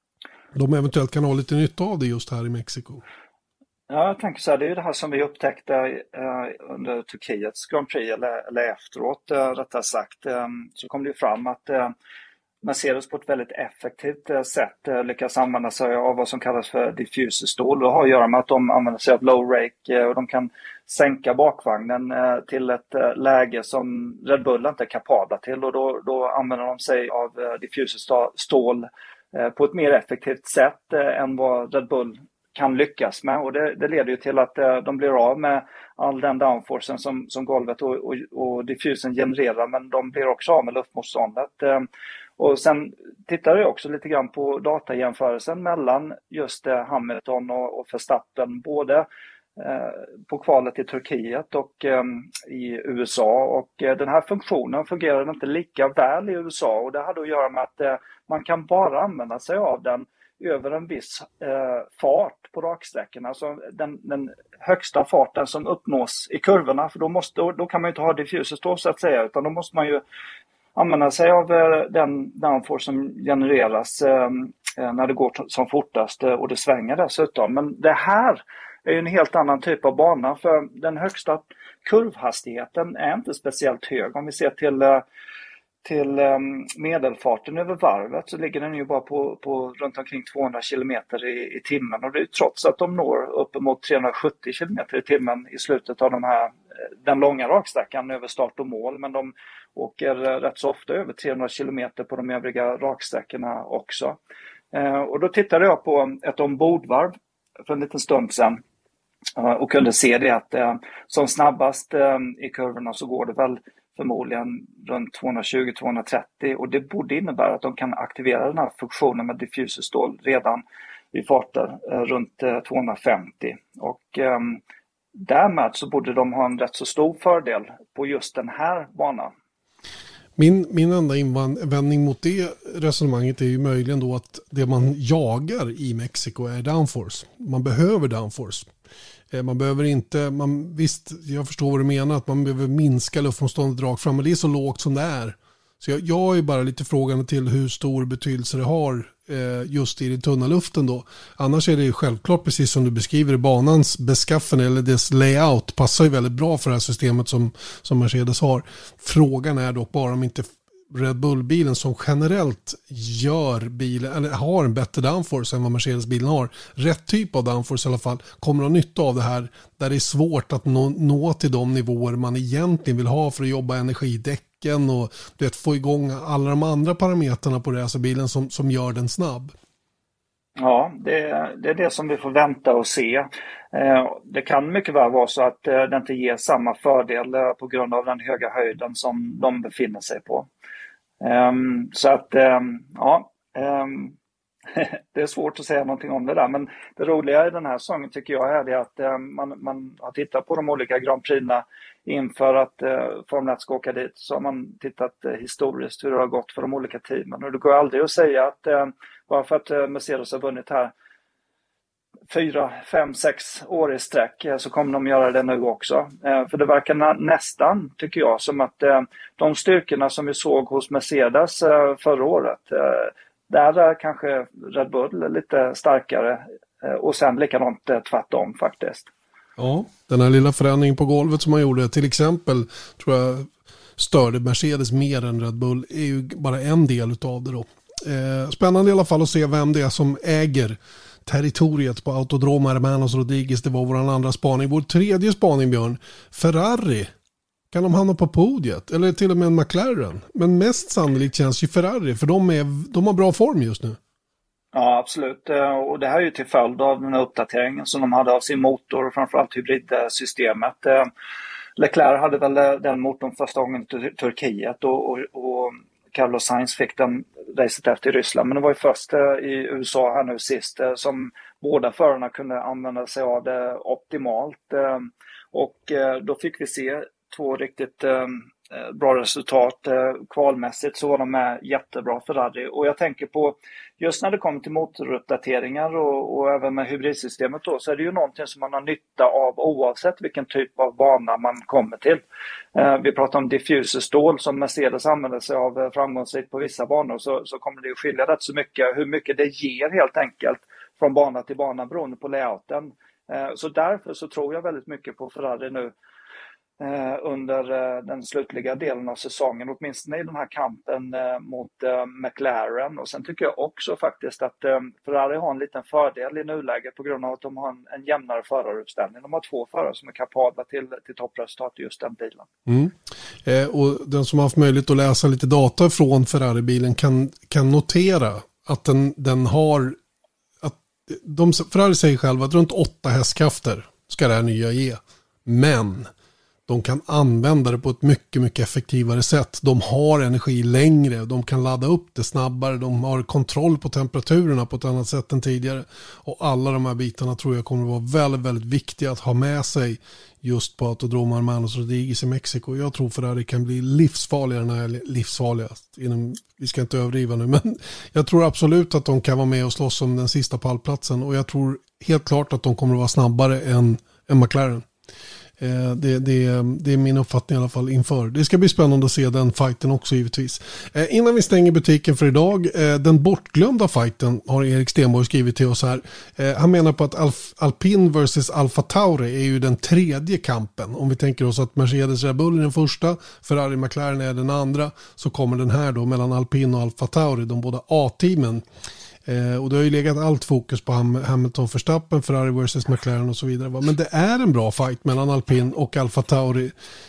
de eventuellt kan ha lite nytta av det just här i Mexiko. Ja, jag tänker så här, det är ju det här som vi upptäckte under Turkiets Grand Prix eller efteråt rättare sagt. Så kom det ju fram att Mercedes på ett väldigt effektivt sätt lyckas använda sig av vad som kallas för diffuserstål. Det har att göra med att de använder sig av low rake och de kan sänka bakvagnen till ett läge som Red Bull inte är kapabla till och då använder de sig av diffuserstål på ett mer effektivt sätt än vad Red Bull kan lyckas med och det leder ju till att de blir av med all den downforcen som golvet och diffusen genererar, men de blir också av med luftmotståndet. Och sen tittar jag också lite grann på datajämförelsen mellan just Hamilton och Verstappen, både på kvalet i Turkiet och i USA, och den här funktionen fungerar inte lika väl i USA och det hade att göra med att man kan bara använda sig av den över en viss fart på raksträckorna. Alltså den högsta farten som uppnås i kurvorna, för då kan man ju inte ha diffuser stå så att säga, utan då måste man ju använda sig av den downforce som genereras när det går som fortast och det svänger dessutom. Men det här är ju en helt annan typ av bana, för den högsta kurvhastigheten är inte speciellt hög. Om vi ser till medelfarten över varvet så ligger den ju bara på runt omkring 200 km i timmen, och det är trots att de når uppemot 370 km i timmen i slutet av den långa raksträckan över start och mål, men de åker rätt så ofta över 300 km på de övriga raksträckorna också. Och då tittade jag på ett ombordvarv för en liten stund sedan och kunde se det att som snabbast i kurvorna så går det väl förmodligen runt 220-230, och det borde innebära att de kan aktivera den här funktionen med diffuserstål redan vid farter runt 250, och därmed så borde de ha en rätt så stor fördel på just den här banan. Min enda invändning mot det resonemanget är ju möjligen då att det man jagar i Mexiko är downforce. Man behöver downforce. Man behöver inte, visst jag förstår vad du menar, att man behöver minska luftmotståndet rakt fram, men det är så lågt som det är. Så jag är bara lite frågande till hur stor betydelse det har just i den tunna luften då. Annars är det ju självklart, precis som du beskriver, banans beskaffenhet eller dess layout passar ju väldigt bra för det här systemet som Mercedes har. Frågan är dock bara om inte Red Bull-bilen som generellt gör bilen, eller har en bättre downforce än vad Mercedes-bilen har. Rätt typ av downforce i alla fall. Kommer att ha nytta av det här där det är svårt att nå till de nivåer man egentligen vill ha för att jobba energidäcken och få igång alla de andra parametrarna på racerbilen som gör den snabb. Ja, det är det som vi får vänta och se. Det kan mycket väl vara så att det inte ger samma fördel på grund av den höga höjden som de befinner sig på. Så att, det är svårt att säga någonting om det där. Men det roliga i den här säsongen tycker jag är det att man har tittat på de olika Grand Prixna inför att Formel 1 ska åka dit. Så har man tittat historiskt hur det har gått för de olika teamen. Och det går aldrig att säga att bara för att Mercedes har vunnit här 4, 5, 6 år i sträck så kommer de göra det nu också. För det verkar nästan, tycker jag, som att de styrkorna som vi såg hos Mercedes förra året, där är kanske Red Bull lite starkare och sen likadant tvärtom faktiskt. Ja, den här lilla förändringen på golvet som man gjorde till exempel tror jag störde Mercedes mer än Red Bull är ju bara en del utav det då. Spännande i alla fall att se vem det är som äger territoriet på Autodromo Hermanos Rodriguez. Det var vår andra spaning. Vår tredje spaning, Björn. Ferrari. Kan de hamna på podiet? Eller till och med en McLaren? Men mest sannolikt känns ju Ferrari, för de har bra form just nu. Ja, absolut. Och det här är ju till följd av den här uppdateringen som de hade av sin motor och framförallt hybridsystemet. Leclerc hade väl den motorn första gången till Turkiet och Carlos Sainz fick den racet efter i Ryssland. Men det var ju först i USA här nu sist som båda förarna kunde använda sig av det optimalt. Och då fick vi se 2 riktigt bra resultat. Kvalmässigt så var de med jättebra Ferrari. Och jag tänker på, just när det kommer till motoruppdateringar och även med hybridsystemet då, så är det ju någonting som man har nytta av oavsett vilken typ av bana man kommer till. Vi pratar om diffuserstål som Mercedes använder sig av framgångsrikt på vissa banor, så kommer det att skilja rätt så mycket hur mycket det ger helt enkelt från bana till bana beroende på layouten. Så därför så tror jag väldigt mycket på Ferrari nu under den slutliga delen av säsongen, åtminstone i den här kampen mot McLaren. Och sen tycker jag också faktiskt att Ferrari har en liten fördel i nuläget på grund av att de har en jämnare föraruppställning. De har 2 förare som är kapabla till toppresultat i just den bilen. Och den som har haft möjlighet att läsa lite data från Ferrari-bilen kan notera att den har Ferrari säger själva att runt 8 hästkrafter ska det här nya ge. Men De kan använda det på ett mycket, mycket effektivare sätt. De har energi längre, de kan ladda upp det snabbare, de har kontroll på temperaturerna på ett annat sätt än tidigare. Och alla de här bitarna tror jag kommer att vara väldigt, väldigt viktiga att ha med sig just på Autodromo Hermanos Rodriguez i Mexiko. Jag tror Ferrari kan bli livsfarligare när livsfarligast. Vi ska inte överdriva nu, men jag tror absolut att de kan vara med och slåss om den sista pallplatsen. Och jag tror helt klart att de kommer att vara snabbare än McLaren. Det är min uppfattning i alla fall inför. Det ska bli spännande att se den fighten också givetvis. Innan vi stänger butiken för idag, den bortglömda fighten har Erik Stenborg skrivit till oss här. Han menar på att Alpine versus Alfa Tauri är ju den tredje kampen. Om vi tänker oss att Mercedes Red Bull är den första, Ferrari McLaren är den andra, så kommer den här då mellan Alpine och Alfa Tauri, de båda A-teamen. Och det har ju legat allt fokus på Hamilton, Verstappen, Ferrari versus McLaren och så vidare. Men det är en bra fight mellan Alpine och Alfa Tauri.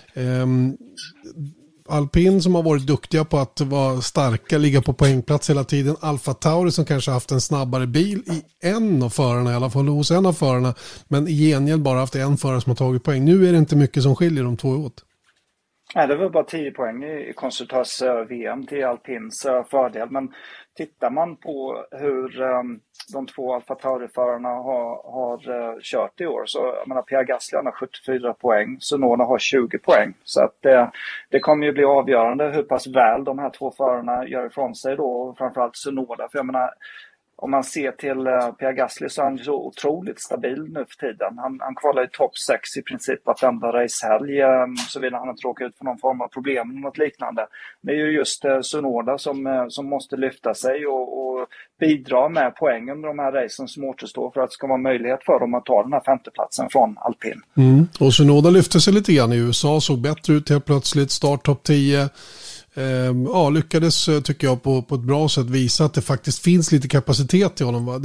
Alpine som har varit duktiga på att vara starka, ligga på poängplats hela tiden. Alfa Tauri som kanske haft en snabbare bil i en av förarna, i alla fall hos en av förarna. Men i gengäld bara haft en förare som har tagit poäng. Nu är det inte mycket som skiljer de två åt. Nej, det var bara 10 poäng i konstruktörs-VM till Alpins fördel. Men tittar man på hur de två Alfa Tauri-förarna har kört i år, så jag menar, Pierre Gasly har 74 poäng, Tsunoda har 20 poäng. Så att det kommer ju bli avgörande hur pass väl de här två förarna gör ifrån sig då, och framförallt Tsunoda. För jag menar, om man ser till Pierre Gasly så är han så otroligt stabil nu för tiden. Han kvalar i topp 6 i princip vartenda racehelg, såvida han inte råkar ut för någon form av problem eller något liknande. Det är ju just Tsunoda som måste lyfta sig och bidra med poäng under de här racen som återstår för att det ska vara möjlighet för dem att ta den här femteplatsen från Alpin. Och Tsunoda lyfte sig lite grann i USA, såg bättre ut helt plötsligt, start topp 10. Lyckades tycker jag på ett bra sätt visa att det faktiskt finns lite kapacitet i honom.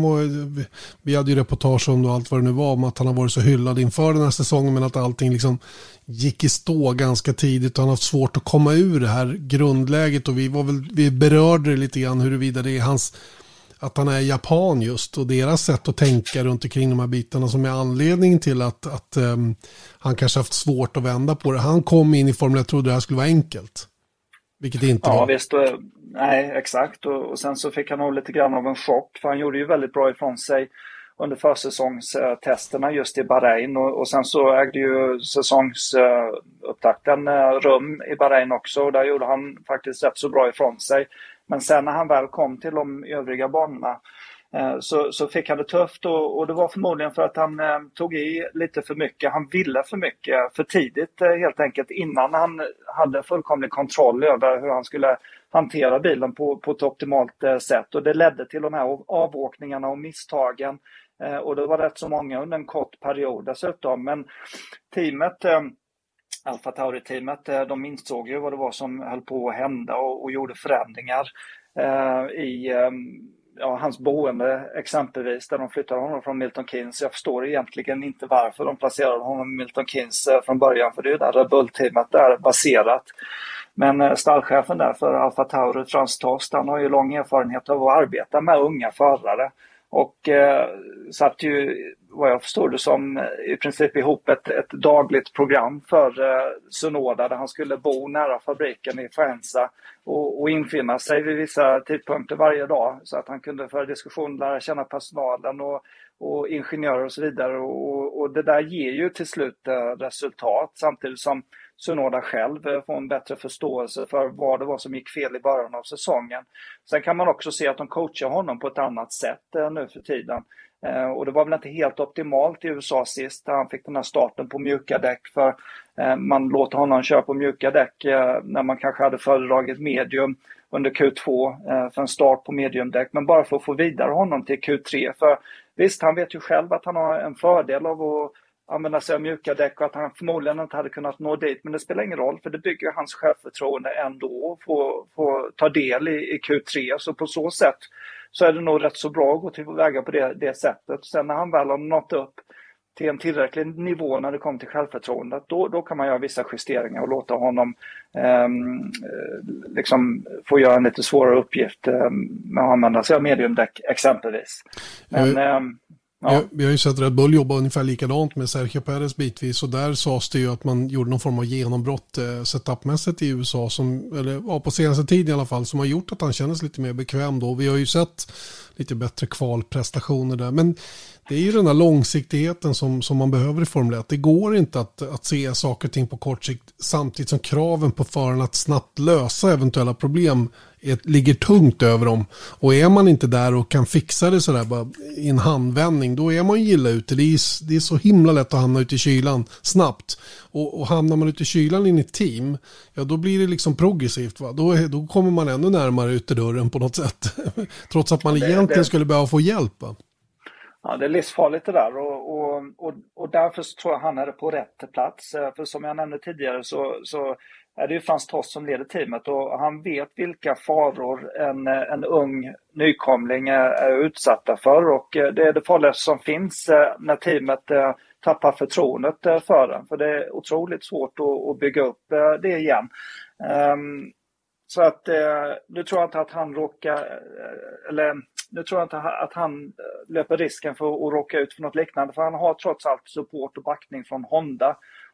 Vi hade ju reportage om allt vad det nu var, om att han har varit så hyllad inför den här säsongen, men att allting liksom gick i stå ganska tidigt och han har haft svårt att komma ur det här grundläget. Och vi berörde det lite grann huruvida det är att han är japan just, och deras sätt att tänka runt omkring de här bitarna som är anledning till att han kanske haft svårt att vända på det. Han kom in i Formel 1 och trodde det här skulle vara enkelt. Vilket det inte var. Ja, visst. Nej, exakt. Och sen så fick han nog lite grann av en chock. För han gjorde ju väldigt bra ifrån sig under försäsongstesterna just i Bahrain. Och sen så ägde ju säsongsupptakten rum i Bahrain också. Och där gjorde han faktiskt rätt så bra ifrån sig. Men sen när han väl kom till de övriga banorna så fick han det tufft, och det var förmodligen för att han tog i lite för mycket. Han ville för mycket för tidigt helt enkelt, innan han hade fullkomlig kontroll över hur han skulle hantera bilen på ett optimalt sätt. Och det ledde till de här avåkningarna och misstagen, och det var rätt så många under en kort period dessutom. Men teamet, Alfa Tauri-teamet, de insåg ju vad det var som höll på att hända och gjorde förändringar i hans boende exempelvis, där de flyttade honom från Milton Keynes. Jag förstår egentligen inte varför de placerade honom i Milton Keynes från början, för det är där Red Bull-teamet är baserat. Men stallchefen där för Alfa Tauri, Frans Tost, han har ju lång erfarenhet av att arbeta med unga förare. Och satt ju, vad jag förstår det som, i princip ihop ett dagligt program för Tsunoda, där han skulle bo nära fabriken i Faenza och infinna sig vid vissa tidpunkter varje dag, så att han kunde föra diskussion, lära känna personalen och ingenjörer och så vidare. Och det där ger ju till slut resultat, samtidigt som Tsunoda själv får en bättre förståelse för vad det var som gick fel i början av säsongen. Sen kan man också se att de coachar honom på ett annat sätt nu för tiden. Och det var väl inte helt optimalt i USA sist. Han fick den här starten på mjuka däck, för man låter honom köra på mjuka däck när man kanske hade föredragit medium under Q2 för en start på mediumdäck. Men bara för att få vidare honom till Q3. För visst, han vet ju själv att han har en fördel av att använda sig av mjuka däck och att han förmodligen inte hade kunnat nå dit. Men det spelar ingen roll, för det bygger hans självförtroende ändå få ta del i Q3. Så på så sätt så är det nog rätt så bra att gå tillväga på det sättet. Sen när han väl har nått upp till en tillräcklig nivå när det kommer till självförtroendet, då kan man göra vissa justeringar och låta honom liksom få göra en lite svårare uppgift med att använda sig av mediumdäck exempelvis. Men Ja. Vi har ju sett Red Bull jobba ungefär likadant med Sergio Perez bitvis, och där sades det ju att man gjorde någon form av genombrott setupmässigt i USA på senaste tiden i alla fall, som har gjort att han känns lite mer bekväm då. Vi har ju sett lite bättre kvalprestationer där, men det är ju den här långsiktigheten som man behöver i Formel 1. Det går inte att se saker och ting på kort sikt samtidigt som kraven på föraren att snabbt lösa eventuella problem ligger tungt över dem. Och är man inte där och kan fixa det sådär bara i en handvändning, då är man gilla ute. Det är så himla lätt att hamna ute i kylan snabbt. Och hamnar man ute i kylan in i ett team, ja då blir det liksom progressivt. Va? Då kommer man ännu närmare ut i dörren på något sätt. Trots att man egentligen skulle behöva få hjälp. Va? Ja, det är livsfarligt det där och därför tror jag han är på rätt plats. För som jag nämnde tidigare så är det ju Frans Tost som leder teamet och han vet vilka faror en ung nykomling är utsatta för, och det är det farligaste som finns när teamet tappar förtroendet för den. För det är otroligt svårt att bygga upp det igen. Så att nu tror jag inte att han att han löper risken för att råka ut för något liknande, för han har trots allt support och backning från Honda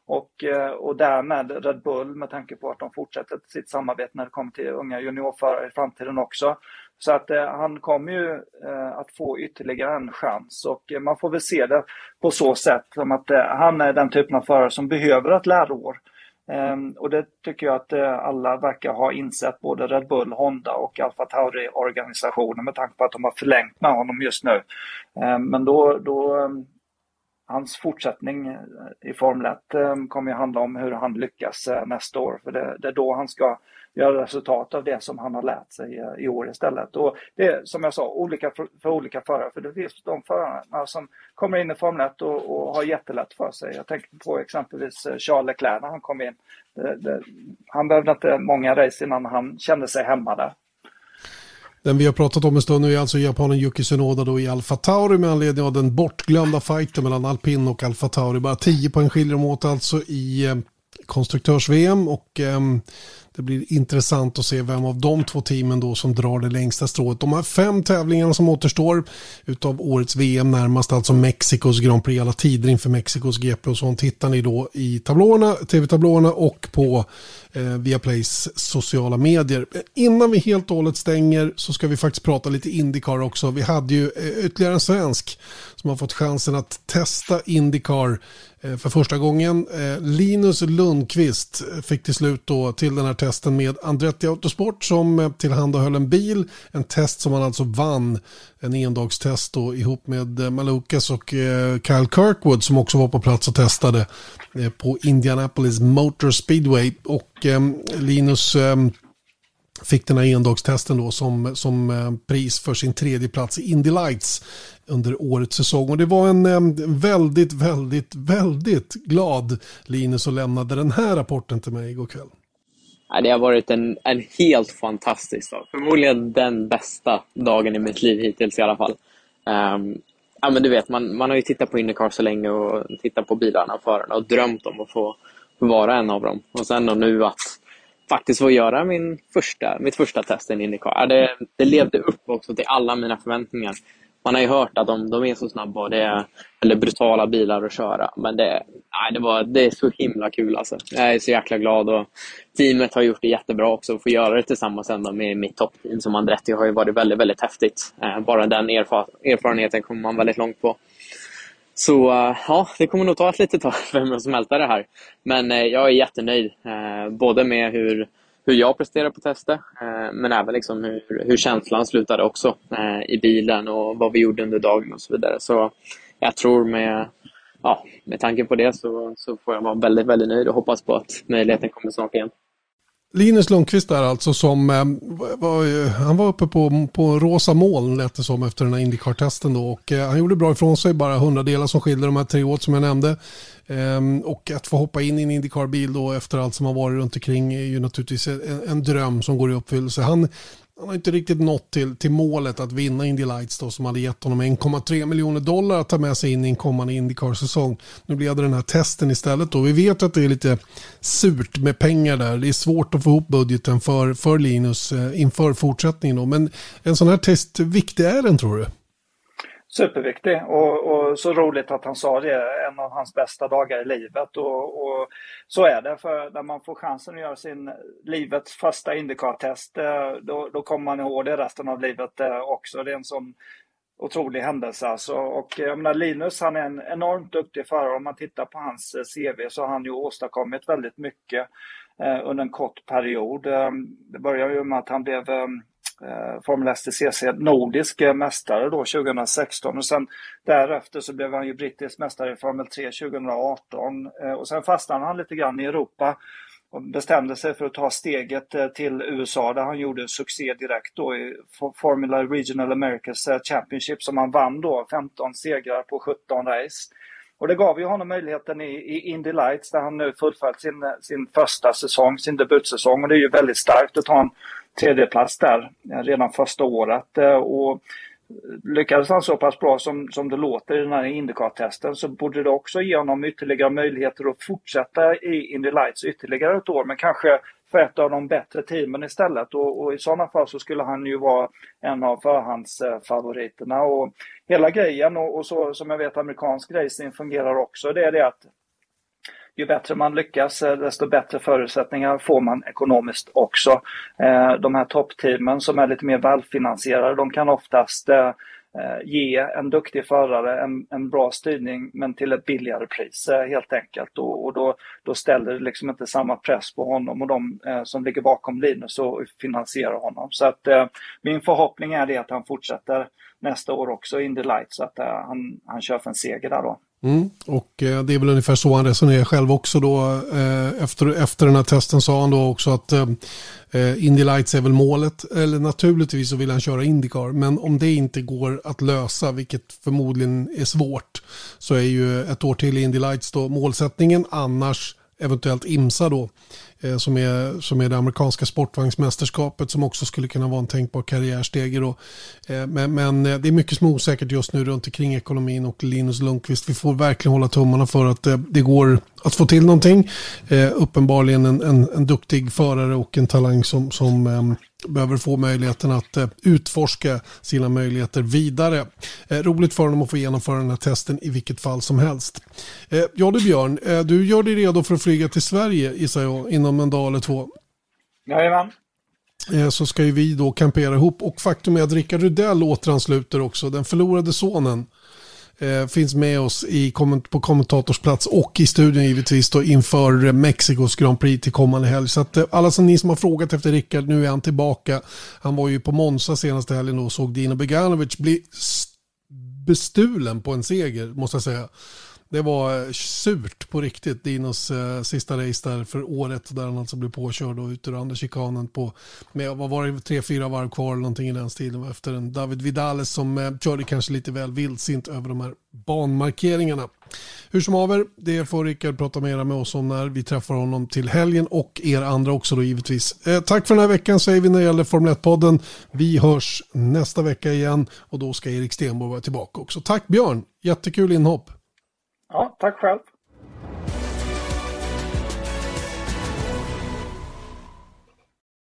och därmed Red Bull, med tanke på att de fortsätter sitt samarbete när det kommer till unga juniorförare i framtiden också. Så att han kommer ju att få ytterligare en chans, och man får väl se det på så sätt som att han är den typen av förare som behöver ett läroår. Och det tycker jag att alla verkar ha insett, både Red Bull, Honda och Alfa Tauri-organisationen, med tanke på att de har förlängt med honom just nu. Men då hans fortsättning i Formel 1 kommer ju handla om hur han lyckas nästa år. För det är då han ska göra resultat av det som han har lärt sig i år istället. Och det är, som jag sa, olika för olika förare. För det finns de förarna som kommer in i Formel 1 och har jättelätt för sig. Jag tänker på exempelvis Charles Leclerc när han kom in. Han behövde inte många race innan han kände sig hemma där. Den vi har pratat om en stund nu är alltså japanen Yuki Tsunoda då i Alfa Tauri, med anledning av den bortglömda fighten mellan Alpin och Alfa Tauri. Bara 10 poäng skiljer de åt alltså i konstruktörs-VM, och det blir intressant att se vem av de två teamen då som drar det längsta strået. De här 5 tävlingarna som återstår utav årets VM, närmast alltså Mexikos Grand Prix, alla tider inför Mexikos GP, och sånt hittar ni då i tv-tablåerna och på Viaplays sociala medier. Innan vi helt och hållet stänger så ska vi faktiskt prata lite IndyCar också. Vi hade ju ytterligare en svensk som har fått chansen att testa IndyCar för första gången. Linus Lundqvist fick till slut då till den här testen med Andretti Autosport, som tillhandahöll en bil. En test som han alltså vann, en endagstest då ihop med Malukas och Kyle Kirkwood, som också var på plats och testade på Indianapolis Motor Speedway. Och Linus fick den här endagstesten då som pris för sin 3:e plats i Indy Lights under årets säsong. Och det var en väldigt, väldigt, väldigt glad Linus som lämnade den här rapporten till mig igår kväll. Ja, det har varit en helt fantastisk dag. Förmodligen den bästa dagen i mitt liv hittills i alla fall. Ja, men du vet, man har ju tittat på IndyCar så länge och tittat på bilarna och förarna och drömt om att få vara en av dem. Och sen och nu att faktiskt få göra mitt första test i IndyCar. Det levde upp också till alla mina förväntningar. Man har ju hört att de är så snabba och det är eller brutala bilar att köra. Men det är så himla kul alltså. Jag är så jäkla glad, och teamet har gjort det jättebra också. Att få göra det tillsammans ändå med mitt toppteam som Andretti har ju varit väldigt, väldigt häftigt. Bara den erfarenheten kommer man väldigt långt på. Så ja, det kommer nog ta ett litet tag för mig att smälta det här. Men jag är jättenöjd. Både med hur jag presterar på testet, men även liksom hur känslan slutade också i bilen och vad vi gjorde under dagen och så vidare. Så jag tror med tanke på det så får jag vara väldigt, väldigt nöjd och hoppas på att möjligheten kommer snart igen. Linus Lundqvist där alltså, som han var uppe på rosa moln lät det som efter den här IndyCar-testen då, och han gjorde bra ifrån sig, bara 100 delar som skiljer de här 3 åt som jag nämnde. Och att få hoppa in i en IndyCar-bil då efter allt som har varit runt omkring är ju naturligtvis en dröm som går i uppfyllelse. Han har inte riktigt nått till målet att vinna Indy Lights då, som hade gett honom $1,3 miljoner att ta med sig in i en kommande IndyCar-säsong. Nu blev det den här testen istället då. Vi vet att det är lite surt med pengar där. Det är svårt att få ihop budgeten för Linus inför fortsättningen då. Men en sån här test, viktig är den, tror du? superviktig och så roligt att han sa det, en av hans bästa dagar i livet och så är det, för när man får chansen att göra sin livets första IndyCar-test då kommer man ihåg det resten av livet också. Det är en sån otrolig händelse alltså. Och jag menar, Linus, han är en enormt duktig förare. Om man tittar på hans CV så har han ju åstadkommit väldigt mycket under en kort period. Det började ju med att han blev Formel STCC nordisk mästare då 2016 och sen därefter så blev han ju brittisk mästare i Formel 3 2018 och sen fastnade han lite grann i Europa och bestämde sig för att ta steget till USA där han gjorde succé direkt då i Formula Regional Americas Championship som han vann då 15 segrar på 17 race. Och det gav ju honom möjligheten i Indy Lights där han nu fullföljt sin första säsong, sin debutsäsong. Och det är ju väldigt starkt att ta en tredjeplats där redan första året. Och lyckades han så pass bra som det låter i den här IndyCar-testen så borde det också ge honom ytterligare möjligheter att fortsätta i Indy Lights ytterligare ett år. Men kanske för ett av de bättre teamen istället. Och i sådana fall så skulle han ju vara en av förhandsfavoriterna. Och hela grejen och så som jag vet amerikansk racing fungerar också, det är det att ju bättre man lyckas desto bättre förutsättningar får man ekonomiskt också. De här toppteamen som är lite mer välfinansierade, de kan oftast ge en duktig förare en bra styrning men till ett billigare pris helt enkelt. Och då ställer det liksom inte samma press på honom och de som ligger bakom Linus och finansierar honom. Så att min förhoppning är det att han fortsätter nästa år också in the light så att han kör för en seger där då. Och det är väl ungefär så han resonerar själv också då. Efter den här testen sa han då också att Indy Lights är väl målet, eller naturligtvis så vill han köra IndyCar, men om det inte går att lösa, vilket förmodligen är svårt, så är ju ett år till Indy Lights då målsättningen, annars eventuellt IMSA då, som är det amerikanska sportvagnsmästerskapet som också skulle kunna vara en tänkbar karriärsteg då. Men det är mycket som är osäkert just nu runt omkring ekonomin och Linus Lundqvist. Vi får verkligen hålla tummarna för att det går att få till någonting. Uppenbarligen en duktig förare och en talang som behöver få möjligheten att utforska sina möjligheter vidare. Roligt för honom att få genomföra den här testen i vilket fall som helst. Ja du Björn, du gör dig redo för att flyga till Sverige gissar jag inom en dag eller två. Jajamän. Så ska ju vi då kampera ihop och faktum är att Rickard Rydell återansluter också. Den förlorade sonen finns med oss på kommentatorsplats och i studion givetvis då inför Mexikos Grand Prix till kommande helg. Så att alla ni som har frågat efter Rickard, nu är han tillbaka. Han var ju på Monza senaste helgen och såg Dino Beganovic bli bestulen på en seger måste jag säga. Det var surt på riktigt, Dinos sista race där för året där han alltså blev påkörd och ut ur andra chikanen med vad var det 3-4 varv kvar eller någonting i den stilen efter en David Vidales som körde kanske lite väl vildsint över de här banmarkeringarna. Hur som haver, det får Rickard prata mer med oss om när vi träffar honom till helgen och er andra också då givetvis. Tack för den här veckan säger vi när det gäller Formel 1-podden. Vi hörs nästa vecka igen och då ska Erik Stenborg vara tillbaka också. Tack Björn, jättekul inhopp. Ja, tack själv.